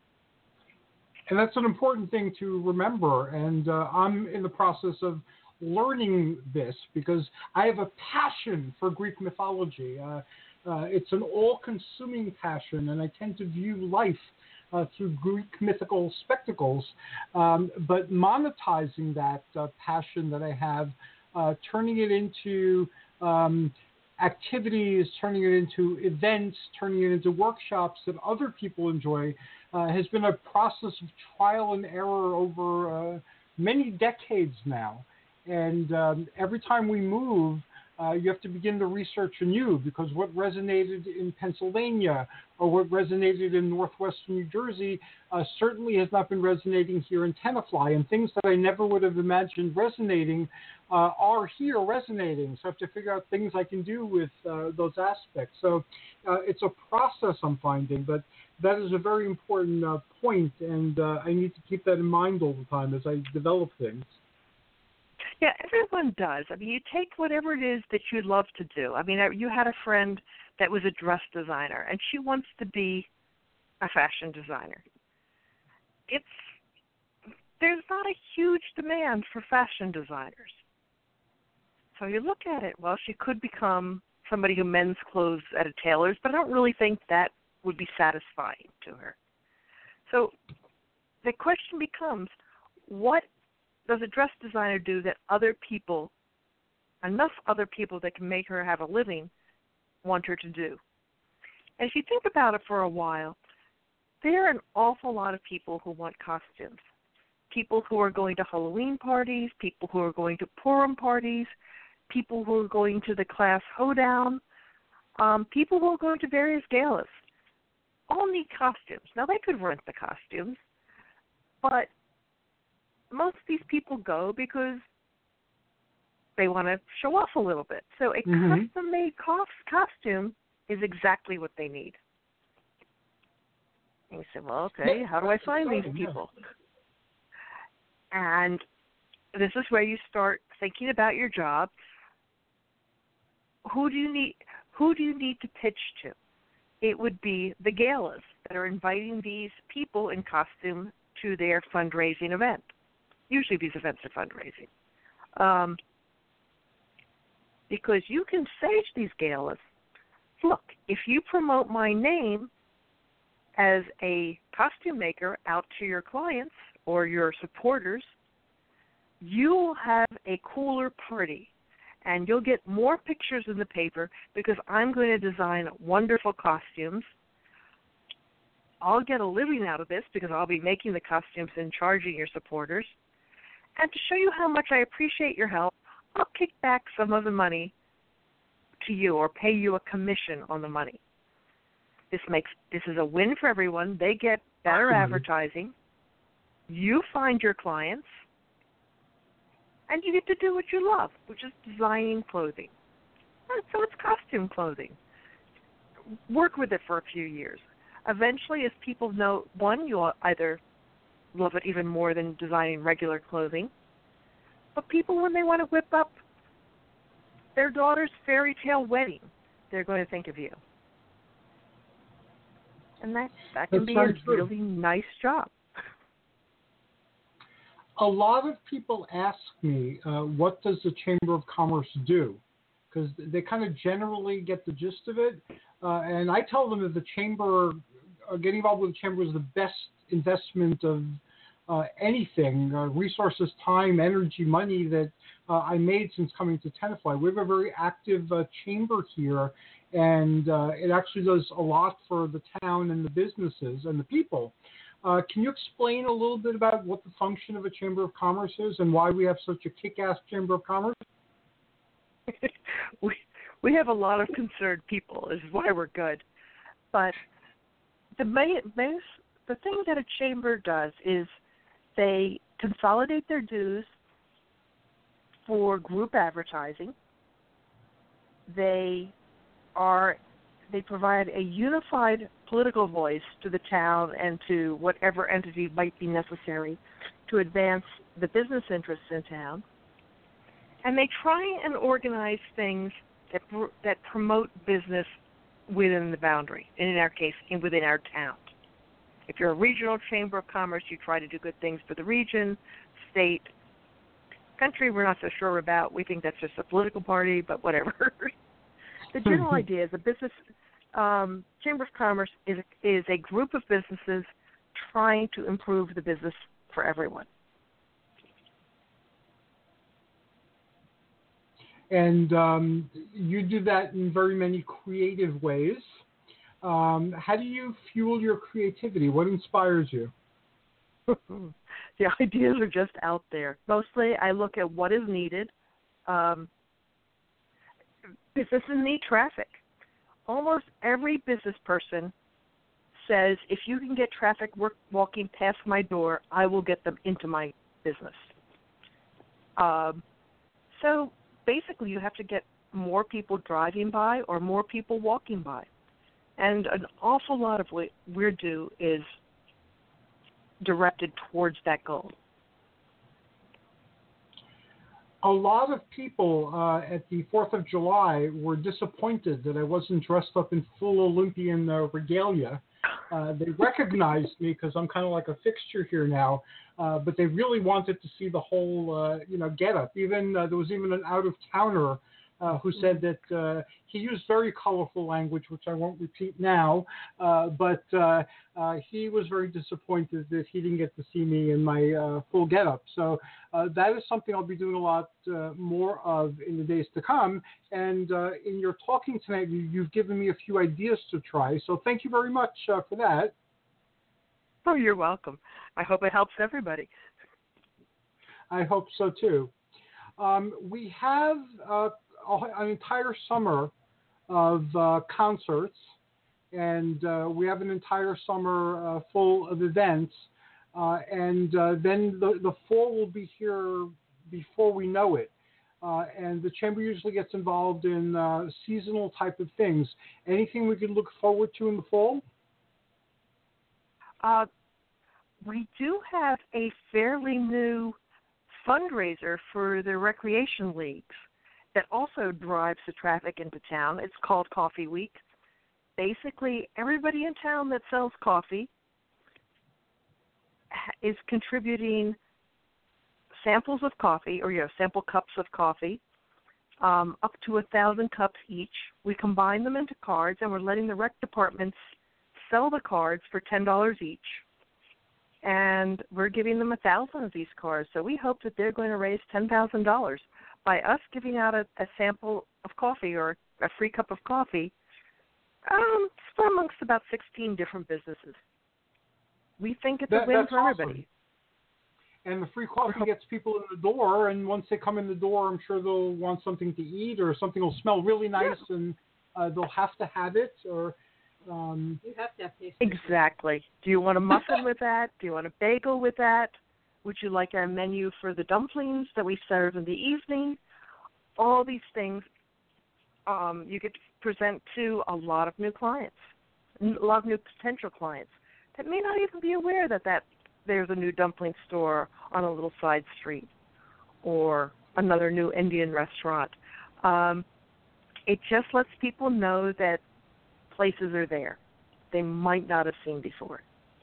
and that's an important thing to remember. And uh, I'm in the process of learning this because I have a passion for Greek mythology. Uh, uh, it's an all-consuming passion, and I tend to view life uh, through Greek mythical spectacles. Um, but monetizing that uh, passion that I have, uh, turning it into um, activities, turning it into events, turning it into workshops that other people enjoy, uh, has been a process of trial and error over uh, many decades now. And um, every time we move, uh, you have to begin to research anew, because what resonated in Pennsylvania or what resonated in northwestern New Jersey uh, certainly has not been resonating here in Tenafly. And things that I never would have imagined resonating uh, are here resonating. So I have to figure out things I can do with uh, those aspects. So uh, it's a process I'm finding, but that is a very important uh, point, and uh, I need to keep that in mind all the time as I develop things. Yeah, everyone does. I mean, you take whatever it is that you love to do. I mean, you had a friend that was a dress designer, and she wants to be a fashion designer. It's there's not a huge demand for fashion designers. So you look at it, well, she could become somebody who mends clothes at a tailor's, but I don't really think that would be satisfying to her. So the question becomes, what does a dress designer do that other people, enough other people that can make her have a living, want her to do? And if you think about it for a while, there are an awful lot of people who want costumes. People who are going to Halloween parties, people who are going to Purim parties, people who are going to the class hoedown, um, people who are going to various galas. All need costumes. Now, they could rent the costumes, but most of these people go because they want to show off a little bit. So a Mm-hmm. custom-made co- costume is exactly what they need. And you say, well, okay, how do I find these people? And this is where you start thinking about your job. Who do you need? Who do you need to pitch to? It would be the galas that are inviting these people in costume to their fundraising event. Usually these events are fundraising. Um, because you can say to these galas, look, if you promote my name as a costume maker out to your clients or your supporters, you'll have a cooler party. And you'll get more pictures in the paper because I'm going to design wonderful costumes. I'll get a living out of this because I'll be making the costumes and charging your supporters. And to show you how much I appreciate your help, I'll kick back some of the money to you or pay you a commission on the money. This makes this is a win for everyone. They get better mm-hmm. advertising. You find your clients. And you get to do what you love, which is designing clothing. And so it's costume clothing. Work with it for a few years. Eventually, as people know, one, you'll either love it even more than designing regular clothing, but people, when they want to whip up their daughter's fairy tale wedding, they're going to think of you. And that, that can That's be so a true. really nice job. A lot of people ask me, uh, what does the Chamber of Commerce do? Because they kind of generally get the gist of it. Uh, and I tell them that the Chamber, uh, getting involved with the Chamber is the best investment of uh, anything, uh, resources, time, energy, money that uh, I made since coming to Tenafly. We have a very active uh, Chamber here, and uh, it actually does a lot for the town and the businesses and the people. Uh, can you explain a little bit about what the function of a Chamber of Commerce is and why we have such a kick-ass Chamber of Commerce? we we have a lot of concerned people. This is why we're good. But the main, most, the thing that a chamber does is they consolidate their dues for group advertising. They are they provide a unified political voice to the town and to whatever entity might be necessary to advance the business interests in town. And they try and organize things that that promote business within the boundary, and in our case, in, within our town. If you're a regional chamber of commerce, you try to do good things for the region, state, country we're not so sure about. We think that's just a political party, but whatever. The general idea is a business um, Chamber of Commerce is is a group of businesses trying to improve the business for everyone. And um, you do that in very many creative ways. Um, how do you fuel your creativity? What inspires you? The ideas are just out there. Mostly I look at what is needed. Um, businesses need traffic. Almost every business person says, if you can get traffic work, walking past my door, I will get them into my business. Um, so basically you have to get more people driving by or more people walking by. And an awful lot of what we do is directed towards that goal. a lot of people uh, at the fourth of July were disappointed that I wasn't dressed up in full Olympian uh, regalia. Uh, they recognized me because I'm kind of like a fixture here now, uh, but they really wanted to see the whole, uh, you know, get-up. Even uh, there was even an out-of-towner uh, who said that uh, he used very colorful language, which I won't repeat now, uh, but uh, uh, he was very disappointed that he didn't get to see me in my uh, full get-up. So uh, that is something I'll be doing a lot uh, more of in the days to come. And uh, in your talking tonight, you, you've given me a few ideas to try. So thank you very much uh, for that. Oh, you're welcome. I hope it helps everybody. I hope so, too. Um, we have uh, an entire summer of uh, concerts, and uh, we have an entire summer uh, full of events, uh, and uh, then the, the fall will be here before we know it. Uh, and the Chamber usually gets involved in uh, seasonal type of things. Anything we can look forward to in the fall? Uh, we do have a fairly new fundraiser for the recreation leagues that also drives the traffic into town. It's called Coffee Week. Basically, everybody in town that sells coffee is contributing samples of coffee, or you know, sample cups of coffee, um, up to a thousand cups each. We combine them into cards, and we're letting the rec departments sell the cards for ten dollars each. And we're giving them a thousand of these cards. So we hope that they're going to raise ten thousand dollars by us giving out a, a sample of coffee or a free cup of coffee um, spread amongst about sixteen different businesses. We think it's that, a win for awesome. everybody. And the free coffee gets people in the door, and once they come in the door, I'm sure they'll want something to eat, or something will smell really nice, yeah. and uh, they'll have to have it, or... Um, you have to have taste. Exactly. Do you want a muffin with that? Do you want a bagel with that? Would you like our menu for the dumplings that we serve in the evening? All these things um, you get to present to a lot of new clients, a lot of new potential clients that may not even be aware that, that there's a new dumpling store on a little side street or another new Indian restaurant. Um, it just lets people know that places are there they might not have seen before.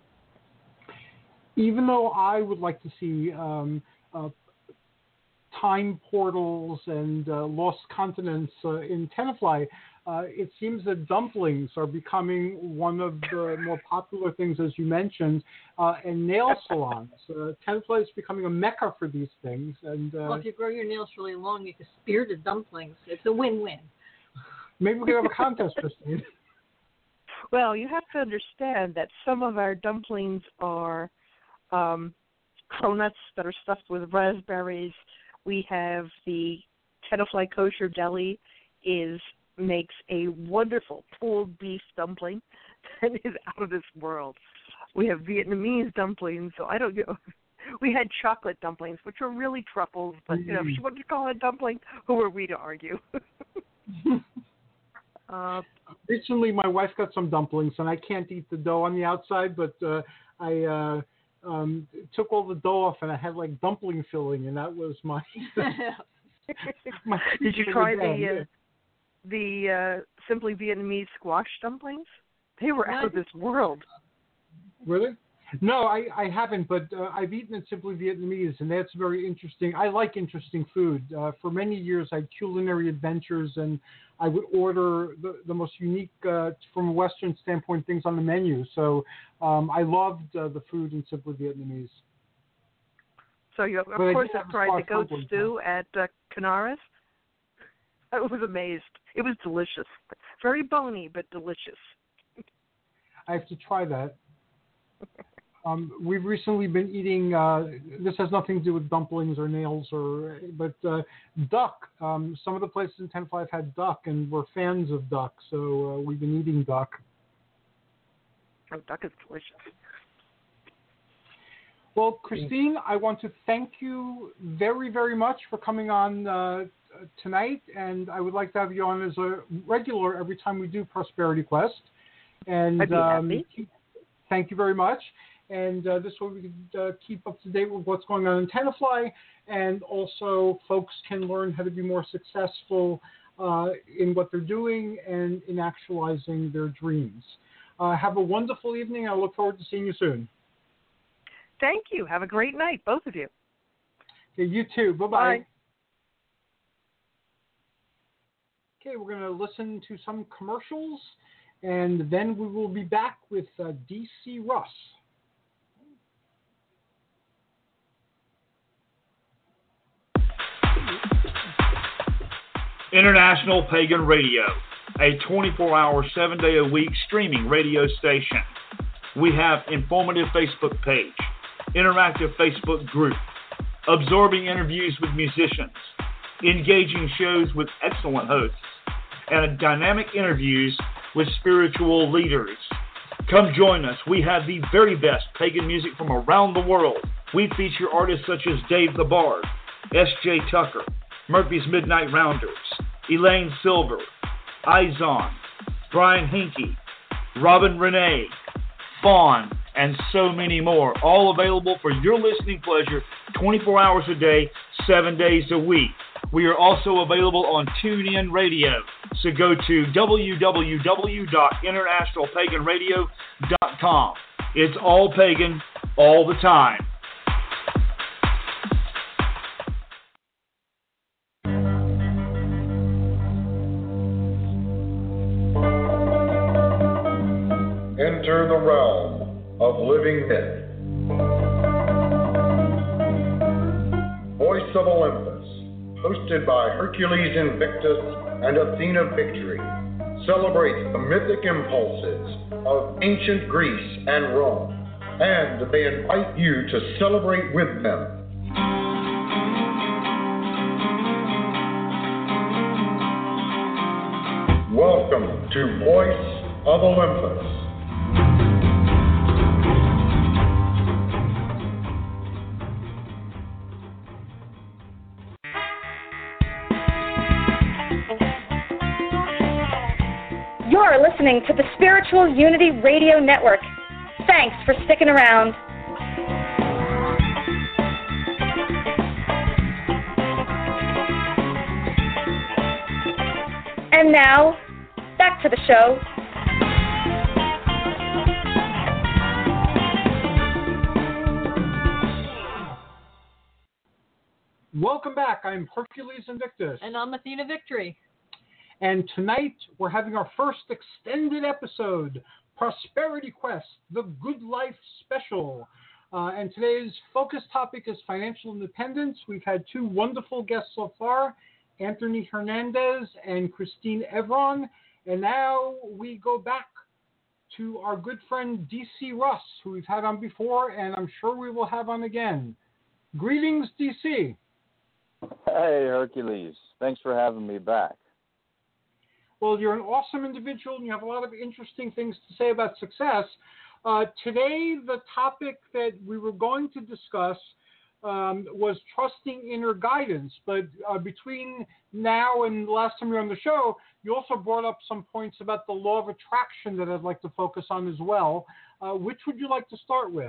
Even though I would like to see um, uh, time portals and uh, lost continents uh, in Tenafly, uh, it seems that dumplings are becoming one of the more popular things, as you mentioned, uh, and nail salons. Uh, Tenafly is becoming a mecca for these things. And uh, well, if you grow your nails really long, you can spear the dumplings. It's a win-win. Maybe we could have a contest, Christine. Well, you have to understand that some of our dumplings are um, cronuts that are stuffed with raspberries. We have the Tenafly Kosher Deli is makes a wonderful pulled beef dumpling that is out of this world. We have Vietnamese dumplings, so I don't know. We had chocolate dumplings, which are really truffles, but you know, if you wanted to call it a dumpling, who are we to argue? Uh, recently, my wife got some dumplings, and I can't eat the dough on the outside, but uh, I uh, um, took all the dough off, and I had like dumpling filling, and that was my. my Did you try the uh, the uh, Simply Vietnamese squash dumplings? They were out of this world. Really? No, I, I haven't, but uh, I've eaten at Simply Vietnamese, and that's very interesting. I like interesting food. Uh, for many years, I had culinary adventures, and I would order the, the most unique, uh, from a Western standpoint, things on the menu. So um, I loved uh, the food in Simply Vietnamese. So you, of but course, have tried the goat stew now. at uh, Canaris? I was amazed. It was delicious. Very bony, but delicious. I have to try that. Um, we've recently been eating, uh, this has nothing to do with dumplings or nails, or but uh, duck. Um, some of the places in Tenafly have had duck, and we're fans of duck, so uh, we've been eating duck. Oh, duck is delicious. Well, Christine, I want to thank you very, very much for coming on uh, tonight, and I would like to have you on as a regular every time we do Prosperity Quest. And I'd be um, happy. Thank you very much. and uh, this way we can uh, keep up to date with what's going on in Tenafly, and also folks can learn how to be more successful uh, in what they're doing and in actualizing their dreams. Uh, have a wonderful evening. I look forward to seeing you soon. Thank you. Have a great night, both of you. Okay, you too. Bye-bye. Bye. Okay, we're going to listen to some commercials, and then we will be back with uh, D C Russ. International Pagan Radio, a twenty-four hour, seven day a week streaming radio station. We have informative Facebook page, interactive Facebook group, absorbing interviews with musicians, engaging shows with excellent hosts, and dynamic interviews with spiritual leaders. Come join us. We have the very best pagan music from around the world. We feature artists such as Dave the Bard, S J Tucker, Murphy's Midnight Rounders, Elaine Silver, Izon, Brian Hinkie, Robin Renee, Fawn, and so many more. All available for your listening pleasure twenty-four hours a day, seven days a week. We are also available on TuneIn Radio. So go to w w w dot international pagan radio dot com. It's all pagan, all the time. Enter the realm of living myth. Voice of Olympus, hosted by Hercules Invictus and Athena Victory, celebrates the mythic impulses of ancient Greece and Rome, and they invite you to celebrate with them. Welcome to Voice of Olympus. You're listening to the Spiritual Unity Radio Network. Thanks for sticking around. And now, back to the show. Welcome back. I'm Hercules Invictus. And I'm Athena Victory. And tonight, we're having our first extended episode, Prosperity Quest, the Good Life Special. Uh, and today's focus topic is financial independence. We've had two wonderful guests so far, Anthony Hernandez and Christine Evron. And now we go back to our good friend D C Russ, who we've had on before, and I'm sure we will have on again. Greetings, D C. Hey, Hercules. Thanks for having me back. Well, you're an awesome individual, and you have a lot of interesting things to say about success. Uh, today, the topic that we were going to discuss um, was trusting inner guidance. But uh, between now and the last time you were on the show, you also brought up some points about the law of attraction that I'd like to focus on as well. Uh, which would you like to start with?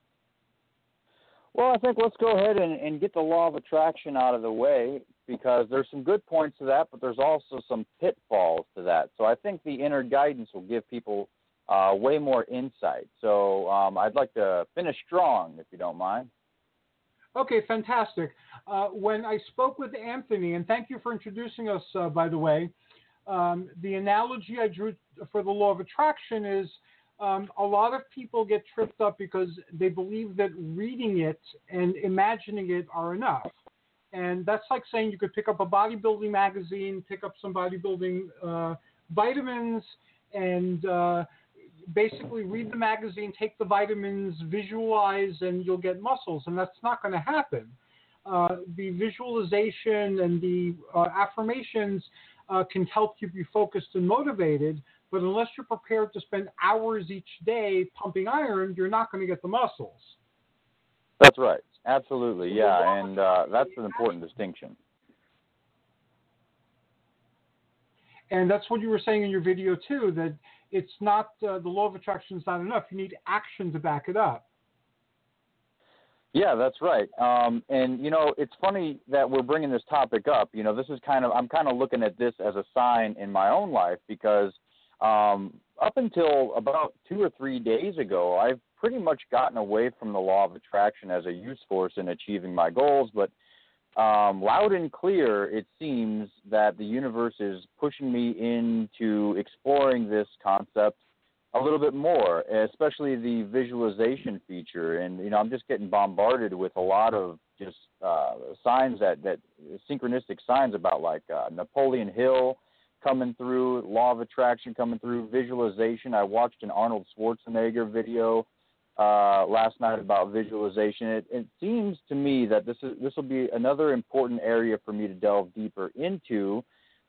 Well, I think let's go ahead and, and get the law of attraction out of the way, because there's some good points to that, but there's also some pitfalls to that. So I think the inner guidance will give people uh, way more insight. So um, I'd like to finish strong, if you don't mind. Okay, fantastic. Uh, when I spoke with Anthony, and thank you for introducing us, uh, by the way, um, the analogy I drew for the law of attraction is um, a lot of people get tripped up because they believe that reading it and imagining it are enough. And that's like saying you could pick up a bodybuilding magazine, pick up some bodybuilding uh, vitamins, and uh, basically read the magazine, take the vitamins, visualize, and you'll get muscles. And that's not going to happen. Uh, the visualization and the uh, affirmations uh, can help you be focused and motivated, but unless you're prepared to spend hours each day pumping iron, you're not going to get the muscles. That's right. Absolutely, yeah, and uh, that's an important distinction. And that's what you were saying in your video, too, that it's not, uh, the law of attraction is not enough. You need action to back it up. Yeah, that's right. Um, and, you know, it's funny that we're bringing this topic up. You know, this is kind of, I'm kind of looking at this as a sign in my own life because um, up until about two or three days ago, I've pretty much gotten away from the law of attraction as a use force in achieving my goals. But um, loud and clear, it seems that the universe is pushing me into exploring this concept a little bit more, especially the visualization feature. And, you know, I'm just getting bombarded with a lot of just uh, signs that, that synchronistic signs about like uh, Napoleon Hill coming through, law of attraction coming through, visualization. I watched an Arnold Schwarzenegger video uh, last night about visualization. It, it seems to me that this is this will be another important area for me to delve deeper into.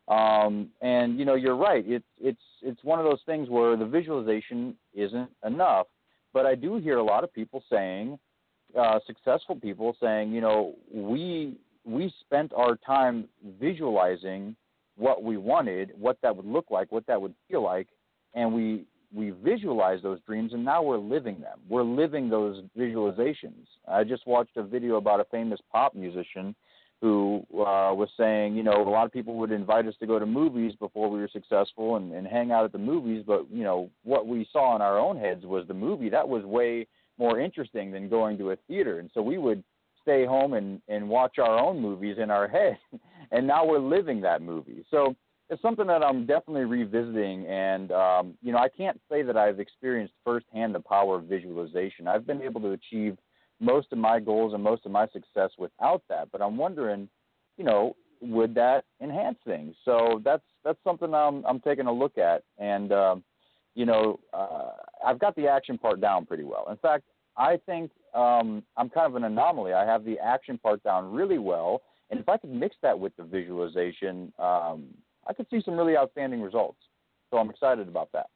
Um, and, you know, you're right. It's, it's, it's one of those things where the visualization isn't enough, but I do hear a lot of people saying, uh, successful people saying, you know, we, we spent our time visualizing what we wanted, what that would look like, what that would feel like. And we, we visualized those dreams and now we're living them. We're living those visualizations. I just watched a video about a famous pop musician who uh, was saying, you know, a lot of people would invite us to go to movies before we were successful and, and hang out at the movies, but, you know, what we saw in our own heads was the movie. That was way more interesting than going to a theater. And so we would stay home and, and watch our own movies in our head, and now we're living that movie. So it's something that I'm definitely revisiting, and, um, you know, I can't say that I've experienced firsthand the power of visualization. I've been able to achieve most of my goals and most of my success without that. But I'm wondering, you know, would that enhance things? So that's that's something I'm I'm taking a look at. And, um, you know, uh, I've got the action part down pretty well. In fact, I think um, I'm kind of an anomaly. I have the action part down really well. And if I could mix that with the visualization, um, I could see some really outstanding results. So I'm excited about that.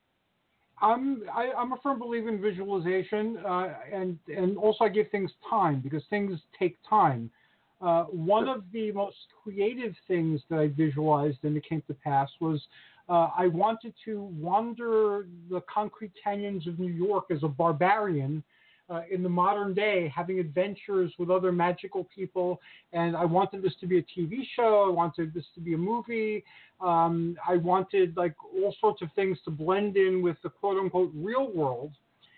I'm I, I'm a firm believer in visualization, uh, and and also I give things time because things take time. Uh, one of the most creative things that I visualized and it came to pass was uh, I wanted to wander the concrete canyons of New York as a barbarian uh, in the modern day, having adventures with other magical people. And I wanted this to be a T V show. I wanted this to be a movie. Um, I wanted like all sorts of things to blend in with the quote unquote real world.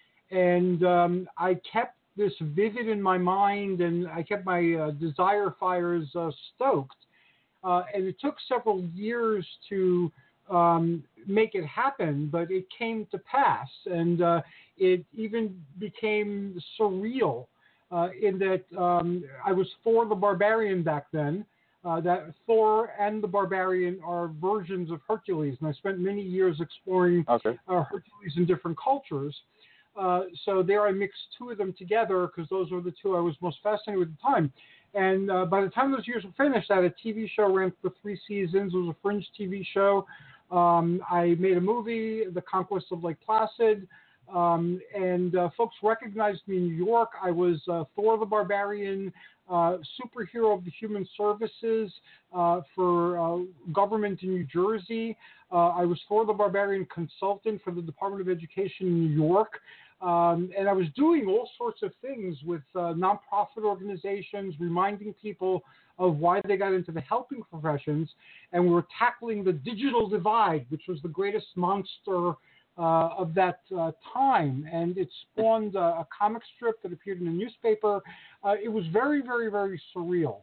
And um, I kept this vivid in my mind, and I kept my uh, desire fires uh, stoked. Uh, and it took several years to um, make it happen, but it came to pass. And uh, it even became surreal uh, in that um, I was Thor the Barbarian back then. Uh, that Thor and the Barbarian are versions of Hercules, and I spent many years exploring okay. uh, Hercules in different cultures. Uh, so there I mixed two of them together because those were the two I was most fascinated with at the time. And uh, by the time those years were finished, I had a T V show ran for three seasons. It was a fringe T V show. Um, I made a movie, The Conquest of Lake Placid. Um, and uh, folks recognized me in New York. I was uh, Thor the Barbarian, uh, superhero of the human services uh, for uh, government in New Jersey. Uh, I was Thor the Barbarian consultant for the Department of Education in New York. Um, and I was doing all sorts of things with uh, nonprofit organizations, reminding people of why they got into the helping professions. And we were tackling the digital divide, which was the greatest monster Uh, of that uh, time, and it spawned uh, a comic strip that appeared in a newspaper. Uh, it was very, very, very surreal.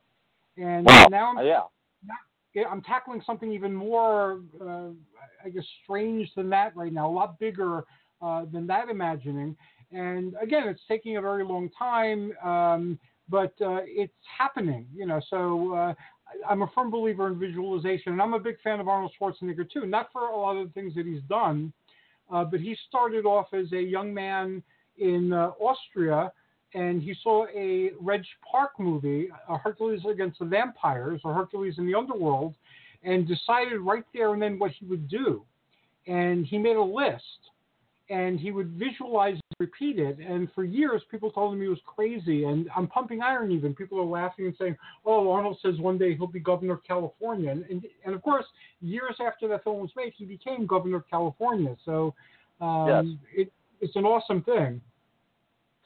And wow. now I'm, yeah. now I'm tackling something even more, uh, I guess, strange than that right now, a lot bigger uh, than that imagining. And again, it's taking a very long time, um, but uh, it's happening, you know, so uh, I'm a firm believer in visualization, and I'm a big fan of Arnold Schwarzenegger too, not for a lot of the things that he's done, uh, but he started off as a young man in uh, Austria, and he saw a Reg Park movie, uh, Hercules Against the Vampires, or Hercules in the Underworld, and decided right there and then what he would do. And he made a list, and he would visualize and repeat it. And for years, people told him he was crazy. And I'm pumping iron even. People are laughing and saying, oh, Arnold says one day he'll be governor of California. And, and, and of course, years after that film was made, he became governor of California. So um, yes. it, it's an awesome thing.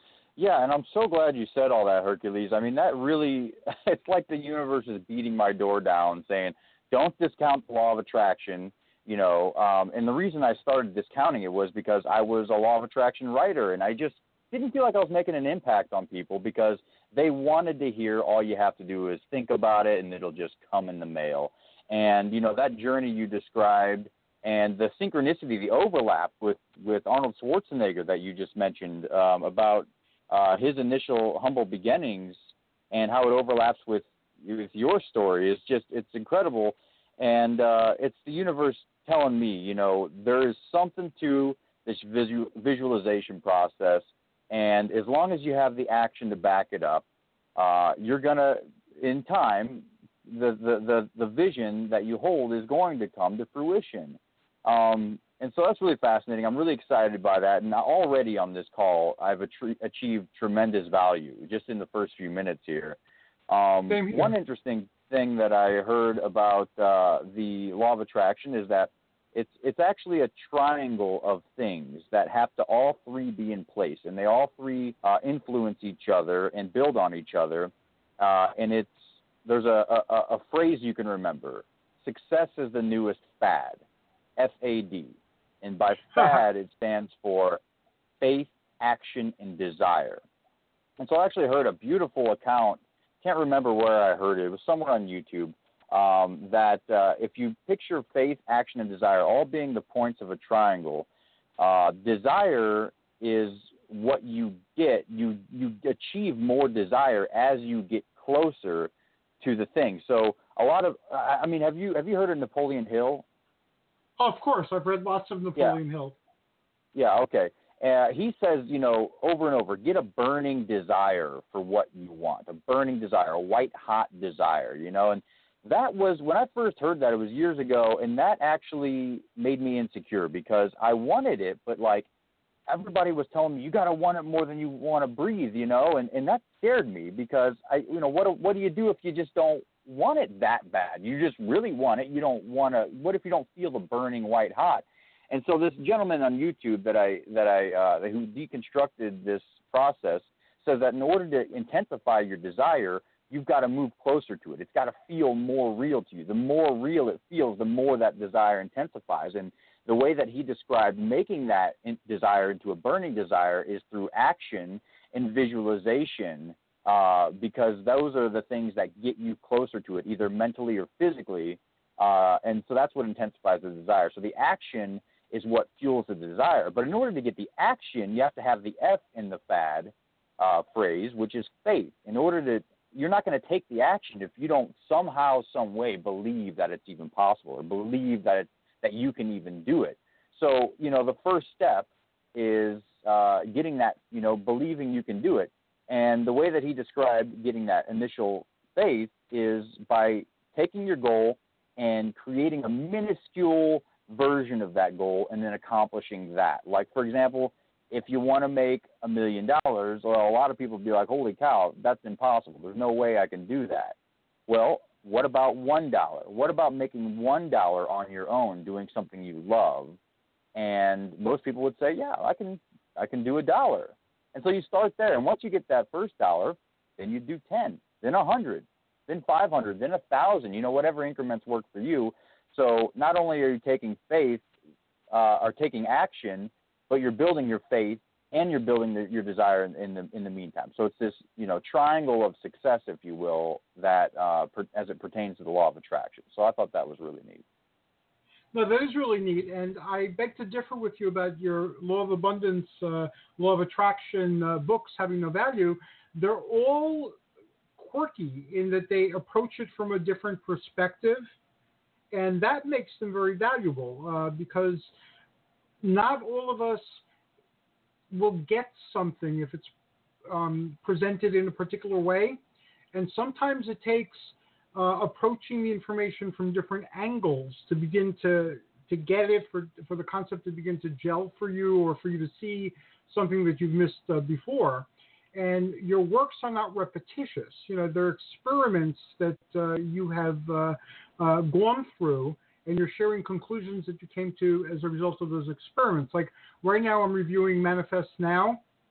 Yeah, and I'm so glad you said all that, Hercules. I mean, that really, it's like the universe is beating my door down saying, don't discount the law of attraction, you know. Um, and the reason I started discounting it was because I was a law of attraction writer, and I just didn't feel like I was making an impact on people because they wanted to hear all you have to do is think about it and it'll just come in the mail. And, you know, that journey you described and the synchronicity, the overlap with, with Arnold Schwarzenegger that you just mentioned um, about uh, his initial humble beginnings and how it overlaps with, with your story is just, it's incredible. And uh, it's the universe telling me, you know, there is something to this visual, visualization process. And as long as you have the action to back it up, uh, you're going to, in time, the, the, the, the vision that you hold is going to come to fruition. Um, and so that's really fascinating. I'm really excited by that. And already on this call, I've atri- achieved tremendous value just in the first few minutes here. Um, Same here. One interesting thing that I heard about uh, the law of attraction is that It's it's actually a triangle of things that have to all three be in place, and they all three uh, influence each other and build on each other. Uh, and it's there's a, a, a phrase you can remember: success is the newest fad, F A D, and by fad it stands for faith, action, and desire. And so I actually heard a beautiful account. Can't remember where I heard it. It was somewhere on YouTube. Um, that uh, if you picture faith, action, and desire all being the points of a triangle, uh, desire is what you get. You you achieve more desire as you get closer to the thing. So a lot of, I mean, have you have you heard of Napoleon Hill? Oh, of course, I've read lots of Napoleon Yeah. Hill. Yeah, okay. Uh, he says, you know, over and over, get a burning desire for what you want, a burning desire, a white-hot desire, you know, and that was, when I first heard that, it was years ago, and that actually made me insecure because I wanted it, but, like, everybody was telling me, you got to want it more than you want to breathe, you know, and, and that scared me because, I, you know, what what do you do if you just don't want it that bad? You just really want it. You don't want to, what if you don't feel the burning white hot? And so this gentleman on YouTube that I, that I uh, who deconstructed this process says that in order to intensify your desire, you've got to move closer to it. It's got to feel more real to you. The more real it feels, the more that desire intensifies. And the way that he described making that in- desire into a burning desire is through action and visualization, uh, because those are the things that get you closer to it, either mentally or physically. Uh, and so that's what intensifies the desire. So the action is what fuels the desire. But in order to get the action, you have to have the F in the fad uh, phrase, which is faith. In order to You're not going to take the action if you don't somehow, some way believe that it's even possible or believe that it, that you can even do it. So, you know, the first step is uh, getting that, you know, believing you can do it. And the way that he described getting that initial faith is by taking your goal and creating a minuscule version of that goal and then accomplishing that. Like, for example, if you want to make a million dollars, well, a lot of people would be like, holy cow, that's impossible. There's no way I can do that. Well, what about one dollar? What about making one dollar on your own, doing something you love? And most people would say, yeah, I can I can do a dollar. And so you start there. And once you get that first dollar, then you do ten, then a hundred, then five hundred, then a thousand, you know, whatever increments work for you. So not only are you taking faith uh, or taking action, but you're building your faith and you're building the, your desire in, in the in the meantime. So it's this, you know, triangle of success, if you will, that uh, per, as it pertains to the law of attraction. So I thought that was really neat. No, that is really neat, and I beg to differ with you about your law of abundance, uh, law of attraction uh, books having no value. They're all quirky in that they approach it from a different perspective, and that makes them very valuable uh, because not all of us will get something if it's um, presented in a particular way. And sometimes it takes uh, approaching the information from different angles to begin to, to get it, for, for the concept to begin to gel for you or for you to see something that you've missed uh, before. And your works are not repetitious. You know, they're experiments that uh, you have uh, uh, gone through, and you're sharing conclusions that you came to as a result of those experiments. Like right now I'm reviewing Manifest Now,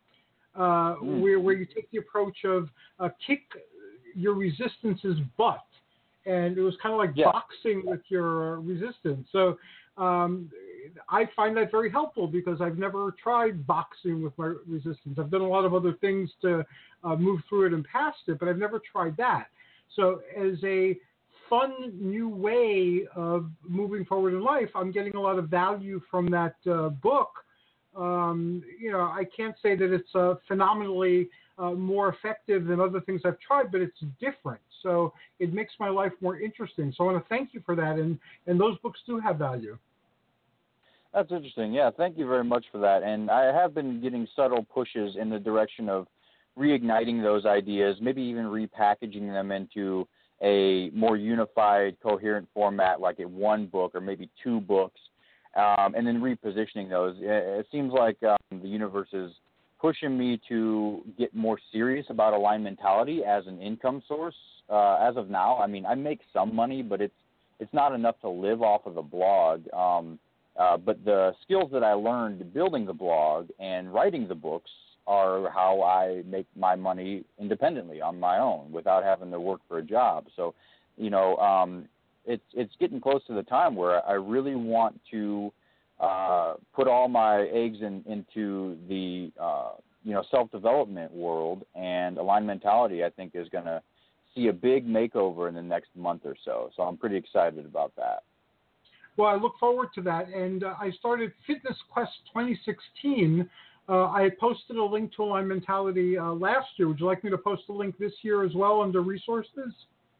uh, mm. where where you take the approach of uh, kick your resistance's butt, and it was kind of like yeah. boxing with your resistance. So um, I find that very helpful because I've never tried boxing with my resistance. I've done a lot of other things to uh, move through it and past it, but I've never tried that. So as a fun new way of moving forward in life, I'm getting a lot of value from that uh, book. Um, you know, I can't say that it's uh, phenomenally uh, more effective than other things I've tried, but it's different. So it makes my life more interesting. So I want to thank you for that. And, and those books do have value. That's interesting. Yeah, thank you very much for that. And I have been getting subtle pushes in the direction of reigniting those ideas, maybe even repackaging them into a more unified, coherent format, like a one book or maybe two books, um, and then repositioning those. It seems like um, the universe is pushing me to get more serious about alignmentality as an income source. Uh, as of now, I mean, I make some money, but it's it's not enough to live off of the blog. Um, uh, but the skills that I learned building the blog and writing the books are how I make my money independently on my own without having to work for a job. So, you know, um, it's it's getting close to the time where I really want to uh, put all my eggs in, into the, uh, you know, self-development world, and alignmentality, I think, is going to see a big makeover in the next month or so. So I'm pretty excited about that. Well, I look forward to that. And uh, I started Fitness Quest twenty sixteen. Uh, I had posted a link to Alignmentality uh, last year. Would you like me to post a link this year as well under resources?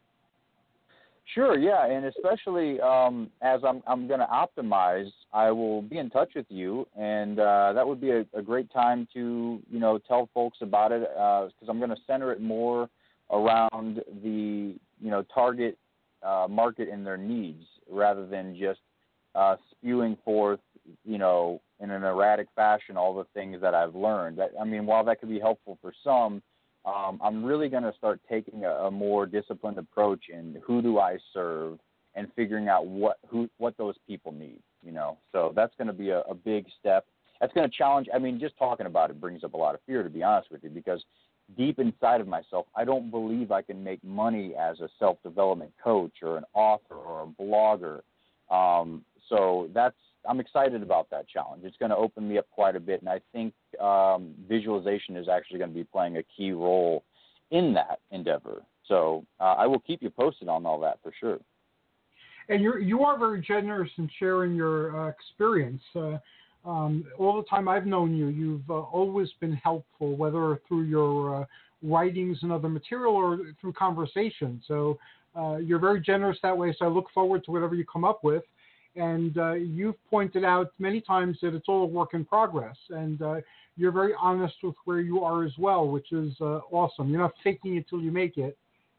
Sure, yeah, and especially um, as I'm I'm going to optimize, I will be in touch with you, and uh, that would be a, a great time to, you know, tell folks about it, because uh, I'm going to center it more around the, you know, target uh, market and their needs, rather than just uh, spewing forth, you know, in an erratic fashion all the things that I've learned. That, I mean, while that could be helpful for some, um, I'm really going to start taking a, a more disciplined approach in who do I serve and figuring out what who what those people need, you know. So that's going to be a, a big step. That's going to challenge. I mean, just talking about it brings up a lot of fear, to be honest with you, because deep inside of myself, I don't believe I can make money as a self-development coach or an author or a blogger. Um, so that's I'm excited about that challenge. It's going to open me up quite a bit, and I think um, visualization is actually going to be playing a key role in that endeavor. So uh, I will keep you posted on all that for sure. And you're, you are very generous in sharing your uh, experience. Uh, um, all the time I've known you, you've uh, always been helpful, whether through your uh, writings and other material or through conversation. So uh, you're very generous that way, so I look forward to whatever you come up with. And uh, you've pointed out many times that it's all a work in progress. And uh, you're very honest with where you are as well, which is uh, awesome. You're not faking it till you make it.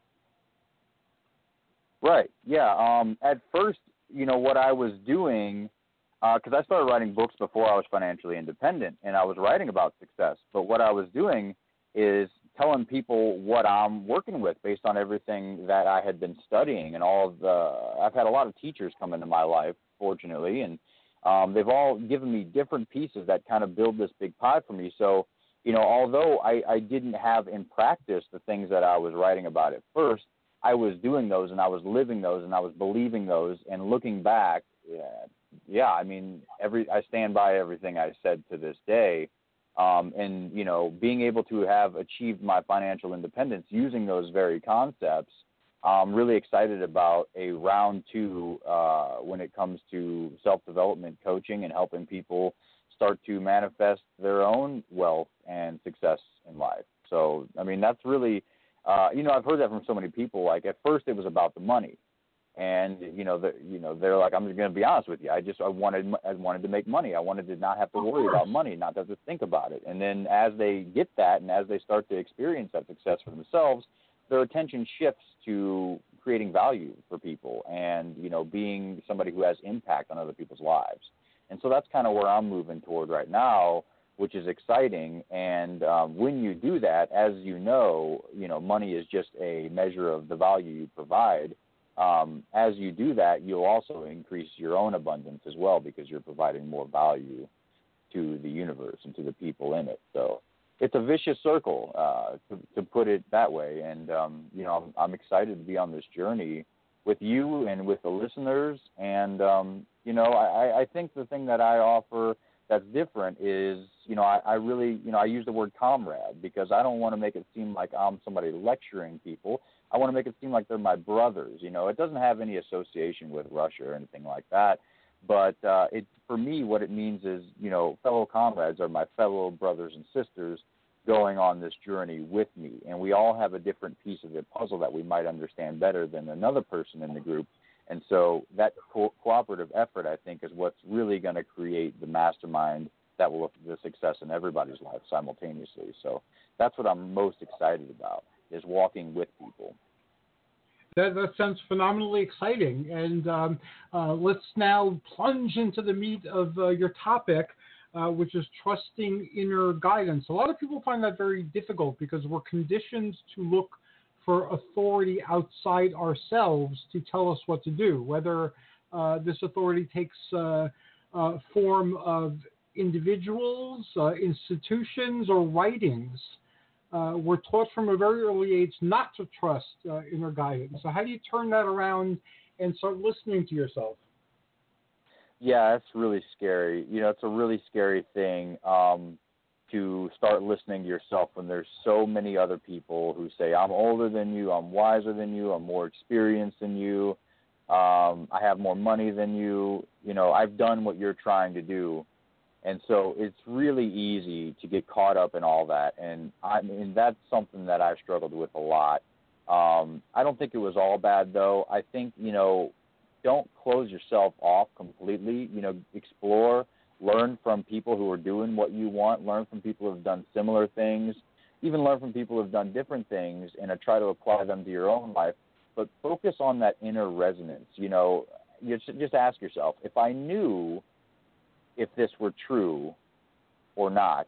Right. Yeah. Um, at first, you know, what I was doing, because uh, I started writing books before I was financially independent, and I was writing about success. But what I was doing is telling people what I'm working with based on everything that I had been studying and all of the, I've had a lot of teachers come into my life, fortunately, and um, they've all given me different pieces that kind of build this big pie for me. So, you know, although I, I didn't have in practice the things that I was writing about at first, I was doing those and I was living those and I was believing those, and looking back, yeah, yeah I mean, every I stand by everything I said to this day. Um, and, you know, being able to have achieved my financial independence using those very concepts, I'm really excited about a round two uh, when it comes to self-development coaching and helping people start to manifest their own wealth and success in life. So, I mean, that's really, uh, you know, I've heard that from so many people. Like, at first it was about the money. And, you know, the, you know, they're like, I'm just going to be honest with you. I just, I wanted, I wanted to make money. I wanted to not have to worry about money, not have to think about it. And then as they get that, and as they start to experience that success for themselves, their attention shifts to creating value for people and, you know, being somebody who has impact on other people's lives. And so that's kind of where I'm moving toward right now, which is exciting. And um, when you do that, as you know, you know, money is just a measure of the value you provide. Um, as you do that, you'll also increase your own abundance as well, because you're providing more value to the universe and to the people in it. So it's a vicious circle, uh, to, to put it that way. And, um, you know, I'm, I'm excited to be on this journey with you and with the listeners. And, um, you know, I, I think the thing that I offer that's different is, you know, I, I really, you know, I use the word comrade because I don't want to make it seem like I'm somebody lecturing people. I want to make it seem like they're my brothers. You know, it doesn't have any association with Russia or anything like that. But uh, it, for me, what it means is, you know, fellow comrades are my fellow brothers and sisters going on this journey with me. And we all have a different piece of the puzzle that we might understand better than another person in the group. And so that co- cooperative effort, I think, is what's really going to create the mastermind that will look at the success in everybody's life simultaneously. So that's what I'm most excited about, is walking with people. That, that sounds phenomenally exciting. And um, uh, let's now plunge into the meat of uh, your topic, uh, which is trusting inner guidance. A lot of people find that very difficult because we're conditioned to look for authority outside ourselves to tell us what to do, whether uh, this authority takes uh, uh, form of individuals, uh, institutions, or writings. Uh, we're taught from a very early age not to trust uh, inner guidance. So how do you turn that around and start listening to yourself? Yeah, it's really scary. You know, it's a really scary thing um, to start listening to yourself when there's so many other people who say, I'm older than you, I'm wiser than you, I'm more experienced than you, um, I have more money than you, you know, I've done what you're trying to do. And so it's really easy to get caught up in all that. And I mean, that's something that I've struggled with a lot. Um, I don't think it was all bad, though. I think, you know, don't close yourself off completely. You know, explore, learn from people who are doing what you want, learn from people who have done similar things, even learn from people who have done different things and uh, try to apply them to your own life. But focus on that inner resonance. You know, you just, just ask yourself, if I knew if this were true or not,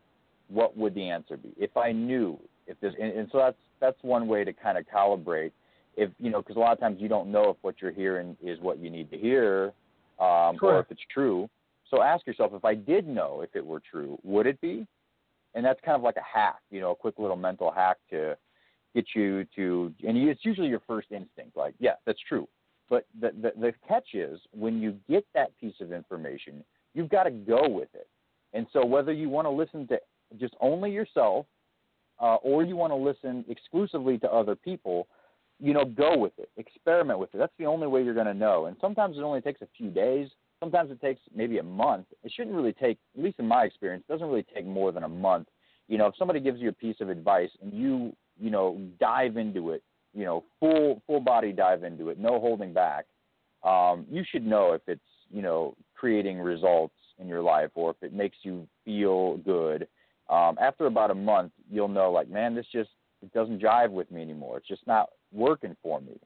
what would the answer be? If I knew if this, and, and so that's that's one way to kind of calibrate. If you know, because a lot of times you don't know if what you're hearing is what you need to hear, um, or if it's true. So ask yourself, if I did know if it were true, would it be? And that's kind of like a hack, you know, a quick little mental hack to get you to, and it's usually your first instinct, like, yeah, that's true. But the the, the catch is when you get that piece of information, you've got to go with it. And so whether you want to listen to just only yourself uh, or you want to listen exclusively to other people, you know, go with it. Experiment with it. That's the only way you're going to know. And sometimes it only takes a few days. Sometimes it takes maybe a month. It shouldn't really take, at least in my experience, it doesn't really take more than a month. You know, if somebody gives you a piece of advice and you, you know, dive into it, you know, full full body dive into it, no holding back, um, you should know if it's, you know, creating results in your life or if it makes you feel good. Um, after about a month, you'll know, like, man, this just, it doesn't jive with me anymore. It's just not working for me.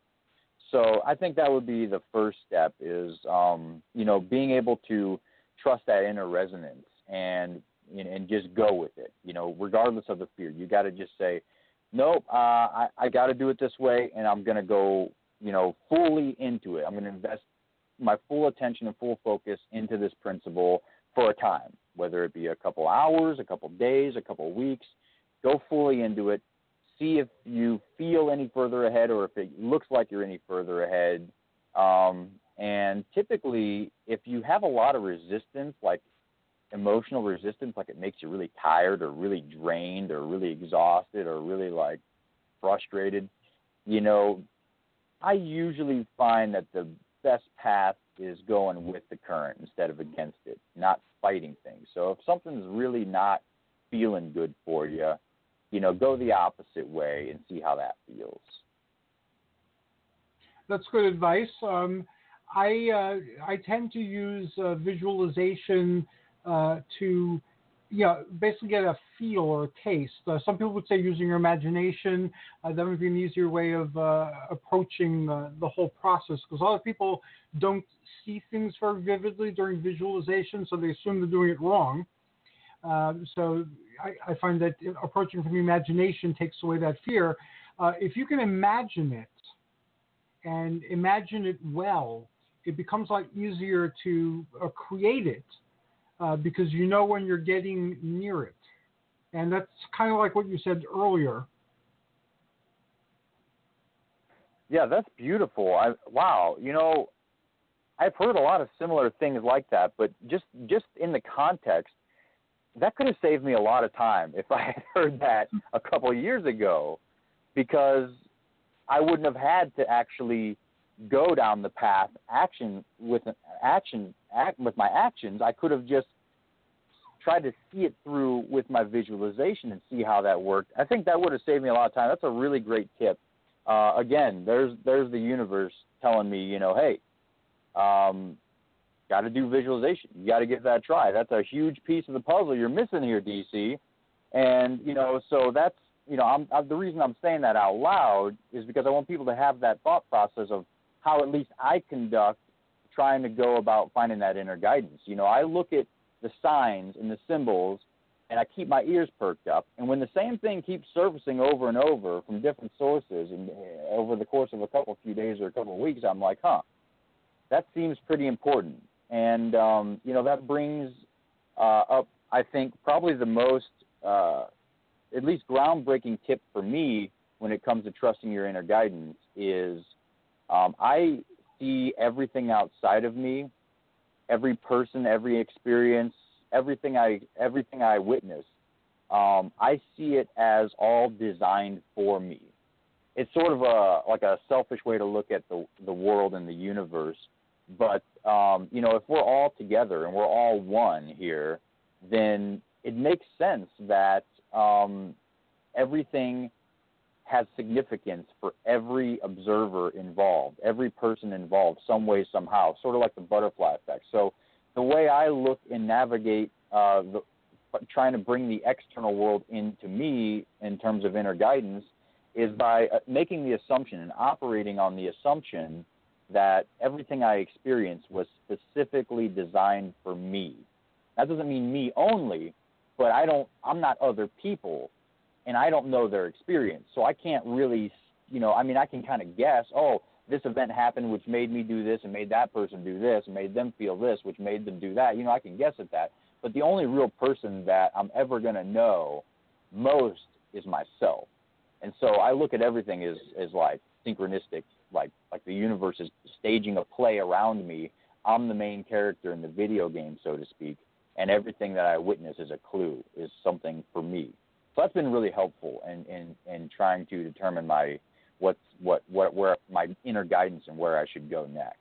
So I think that would be the first step is, um, you know, being able to trust that inner resonance and, and just go with it, you know, regardless of the fear. You got to just say, nope, uh, I, I got to do it this way, and I'm going to go, you know, fully into it. I'm going to invest my full attention and full focus into this principle for a time, whether it be a couple hours, a couple days, a couple weeks. Go fully into it. See if you feel any further ahead or if it looks like you're any further ahead. Um, and typically, if you have a lot of resistance, like emotional resistance, like it makes you really tired or really drained or really exhausted or really, like, frustrated, you know, I usually find that the best path is going with the current instead of against it, not fighting things. So if something's really not feeling good for you, you know, go the opposite way and see how that feels. That's good advice. Um, I uh, I tend to use uh, visualization uh, to, you know, basically get a feel or a taste. Uh, some people would say using your imagination. Uh, that would be an easier way of uh, approaching uh, the whole process, because a lot of people don't see things very vividly during visualization, so they assume they're doing it wrong. Uh, so I, I find that approaching from the imagination takes away that fear. Uh, if you can imagine it and imagine it well, it becomes like easier to uh, create it uh, because you know when you're getting near it. And that's kind of like what you said earlier. Yeah, that's beautiful. I, wow, you know, I've heard a lot of similar things like that, but just just in the context, that could have saved me a lot of time if I had heard that a couple of years ago, because I wouldn't have had to actually go down the path action with an action act with my actions. I could have just tried to see it through with my visualization and see how that worked. I think that would have saved me a lot of time. That's a really great tip. Uh, again, there's there's the universe telling me, you know, hey, um, got to do visualization. You got to give that a try. That's a huge piece of the puzzle you're missing here, D C. And you know, so that's you know, I'm, I'm the reason I'm saying that out loud is because I want people to have that thought process of how at least I conduct trying to go about finding that inner guidance. You know, I look at the signs and the symbols, and I keep my ears perked up. And when the same thing keeps surfacing over and over from different sources, and over the course of a couple few days or a couple of weeks, I'm like, huh, that seems pretty important. And, um, you know, that brings uh, up, I think, probably the most, uh, at least groundbreaking tip for me when it comes to trusting your inner guidance is um, I see everything outside of me, every person, every experience, everything I everything I witness. Um, I see it as all designed for me. It's sort of a like a selfish way to look at the the world and the universe. But um, you know, if we're all together and we're all one here, then it makes sense that um, everything has significance for every observer involved, every person involved, some way, somehow, sort of like the butterfly effect. So the way I look and navigate uh, the, trying to bring the external world into me in terms of inner guidance is by uh, making the assumption and operating on the assumption that everything I experience was specifically designed for me. That doesn't mean me only, but I don't, I'm not other people, and I don't know their experience. So I can't really, you know, I mean, I can kind of guess, oh, this event happened which made me do this and made that person do this and made them feel this, which made them do that. You know, I can guess at that. But the only real person that I'm ever going to know most is myself. And so I look at everything as, as like synchronistic, like like the universe is staging a play around me. I'm the main character in the video game, so to speak, and everything that I witness is a clue, is something for me. So that's been really helpful in, in, in trying to determine my what's what what where my inner guidance and where I should go next.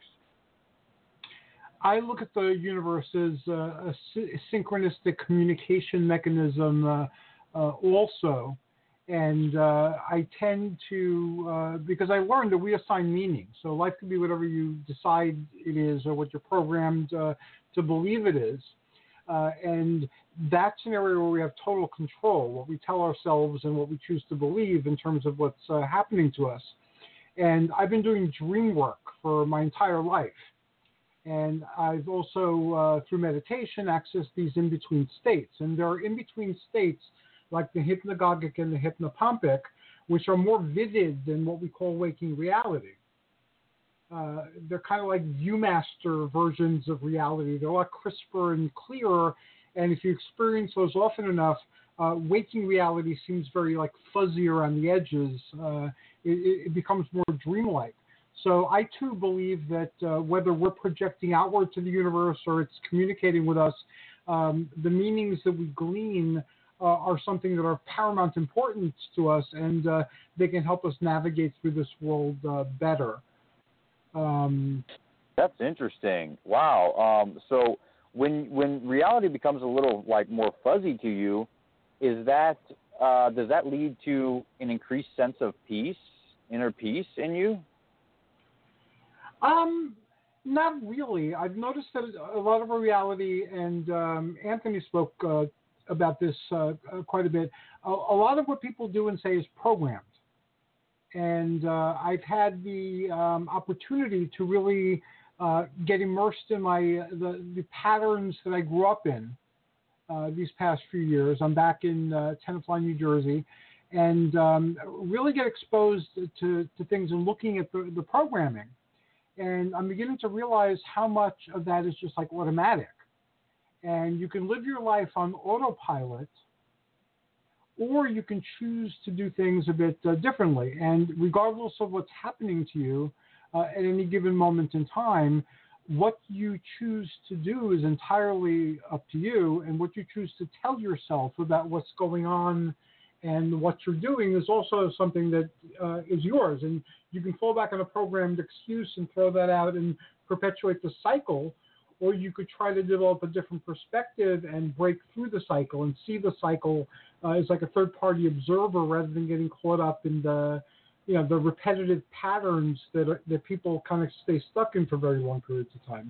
I look at the universe as uh, a synchronistic communication mechanism uh, uh, also. And uh, I tend to, uh, because I learned that we assign meaning. So life can be whatever you decide it is or what you're programmed uh, to believe it is. Uh, and that's an area where we have total control, what we tell ourselves and what we choose to believe in terms of what's uh, happening to us. And I've been doing dream work for my entire life. And I've also, uh, through meditation, accessed these in-between states. And there are in-between states like the hypnagogic and the hypnopompic, which are more vivid than what we call waking reality. Uh, they're kind of like Viewmaster versions of reality. They're a lot crisper and clearer, and if you experience those often enough, uh, waking reality seems very like fuzzy around the edges. Uh, it, it becomes more dreamlike. So I too believe that uh, whether we're projecting outward to the universe or it's communicating with us, um, the meanings that we glean uh, are something that are paramount importance to us, and uh, they can help us navigate through this world uh, better. Um, That's interesting. Wow. Um, so when when reality becomes a little like more fuzzy to you, is that uh, does that lead to an increased sense of peace, inner peace in you? Um, not really. I've noticed that a lot of our reality, and um, Anthony spoke uh, about this uh, quite a bit. A, a lot of what people do and say is programmed. And uh, I've had the um, opportunity to really uh, get immersed in my the, the patterns that I grew up in uh, these past few years. I'm back in uh, Tenafly, New Jersey, and um, really get exposed to, to things and looking at the, the programming. And I'm beginning to realize how much of that is just like automatic. And you can live your life on autopilot or you can choose to do things a bit uh, differently. And regardless of what's happening to you uh, at any given moment in time, what you choose to do is entirely up to you, and what you choose to tell yourself about what's going on and what you're doing is also something that uh, is yours. And you can fall back on a programmed excuse and throw that out and perpetuate the cycle, or you could try to develop a different perspective and break through the cycle and see the cycle uh, as like a third-party observer rather than getting caught up in the, you know, the repetitive patterns that are, that people kind of stay stuck in for very long periods of time.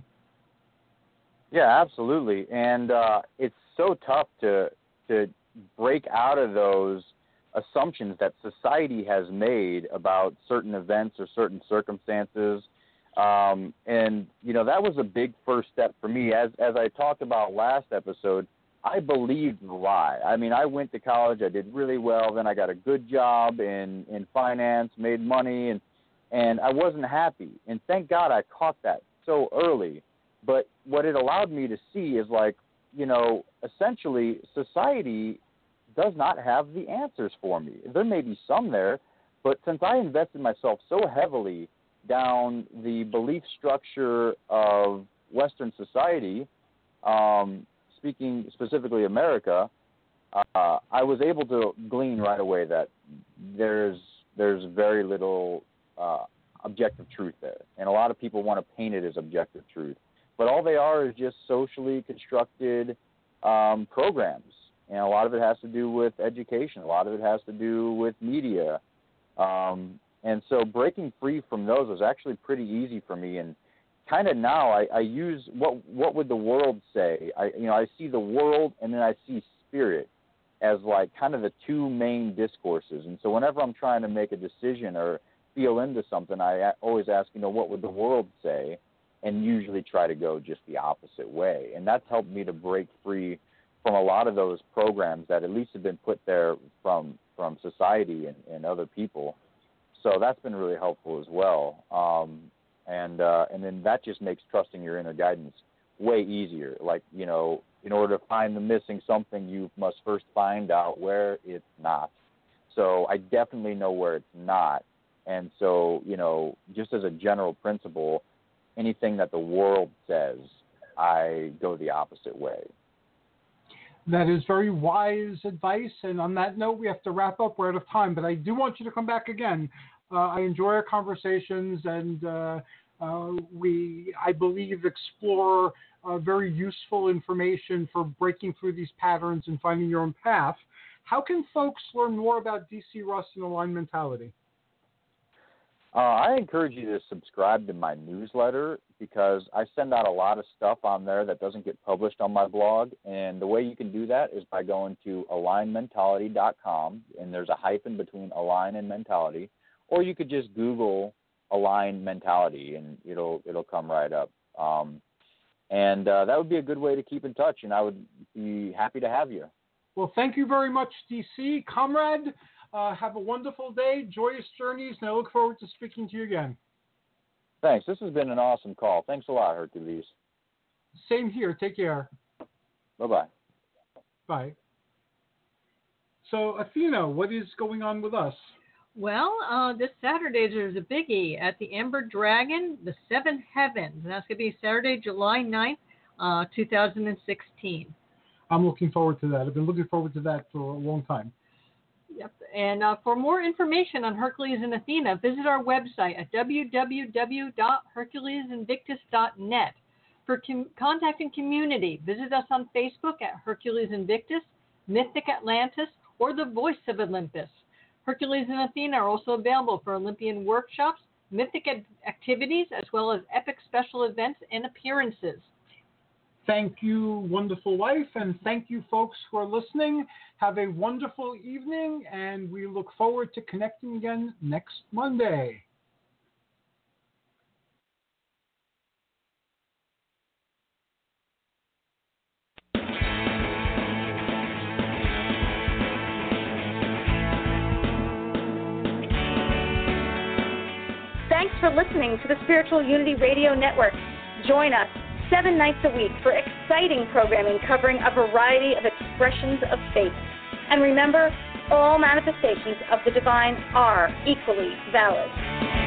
Yeah, absolutely. And uh, it's so tough to to break out of those assumptions that society has made about certain events or certain circumstances. Um, and, you know, that was a big first step for me. As as I talked about last episode, I believed the lie. I mean, I went to college, I did really well, then I got a good job in, in finance, made money, and, and I wasn't happy. And thank God I caught that so early. But what it allowed me to see is, like, you know, essentially society does not have the answers for me. There may be some there, but since I invested myself so heavily down the belief structure of Western society, um, speaking specifically America, uh, I was able to glean right away that there's there's very little uh, objective truth there. And a lot of people want to paint it as objective truth. But all they are is just socially constructed um, programs. And a lot of it has to do with education. A lot of it has to do with media. Um, and so breaking free from those was actually pretty easy for me. And kind of now I, I use what what would the world say? I you know I see the world and then I see spirit as like kind of the two main discourses. And so whenever I'm trying to make a decision or feel into something, I always ask, you know, what would the world say? And usually try to go just the opposite way. And that's helped me to break free from a lot of those programs that at least have been put there from from society and, and other people. So that's been really helpful as well. Um, and uh, and then that just makes trusting your inner guidance way easier. Like, you know, in order to find the missing something, you must first find out where it's not. So I definitely know where it's not. And so, you know, just as a general principle, anything that the world says, I go the opposite way. That is very wise advice. And on that note, we have to wrap up. We're out of time. But I do want you to come back again. Uh, I enjoy our conversations, and uh, uh, we, I believe, explore uh, very useful information for breaking through these patterns and finding your own path. How can folks learn more about D C. Russ and Aligned Mentality? Uh, I encourage you to subscribe to my newsletter because I send out a lot of stuff on there that doesn't get published on my blog. And the way you can do that is by going to align mentality dot com, and there's a hyphen between align and mentality. Or you could just Google Aligned Mentality, and it'll it'll come right up. Um, and uh, that would be a good way to keep in touch, and I would be happy to have you. Well, thank you very much, D C. Comrade, uh, have a wonderful day, joyous journeys, and I look forward to speaking to you again. Thanks. This has been an awesome call. Thanks a lot, Hercules. Same here. Take care. Bye-bye. Bye. So, Athena, what is going on with us? Well, uh, this Saturday there's a biggie at the Amber Dragon, the Seven Heavens. And that's going to be Saturday, July ninth, uh, two thousand sixteen. I'm looking forward to that. I've been looking forward to that for a long time. Yep. And uh, for more information on Hercules and Athena, visit our website at w w w dot hercules invictus dot net. For com- contacting community, visit us on Facebook at Hercules Invictus, Mythic Atlantis, or the Voice of Olympus. Hercules and Athena are also available for Olympian workshops, mythic activities, as well as epic special events and appearances. Thank you, wonderful wife, and thank you, folks, who are listening. Have a wonderful evening, and we look forward to connecting again next Monday. Thanks for listening to the Spiritual Unity Radio Network. Join us seven nights a week for exciting programming covering a variety of expressions of faith. And remember, all manifestations of the divine are equally valid.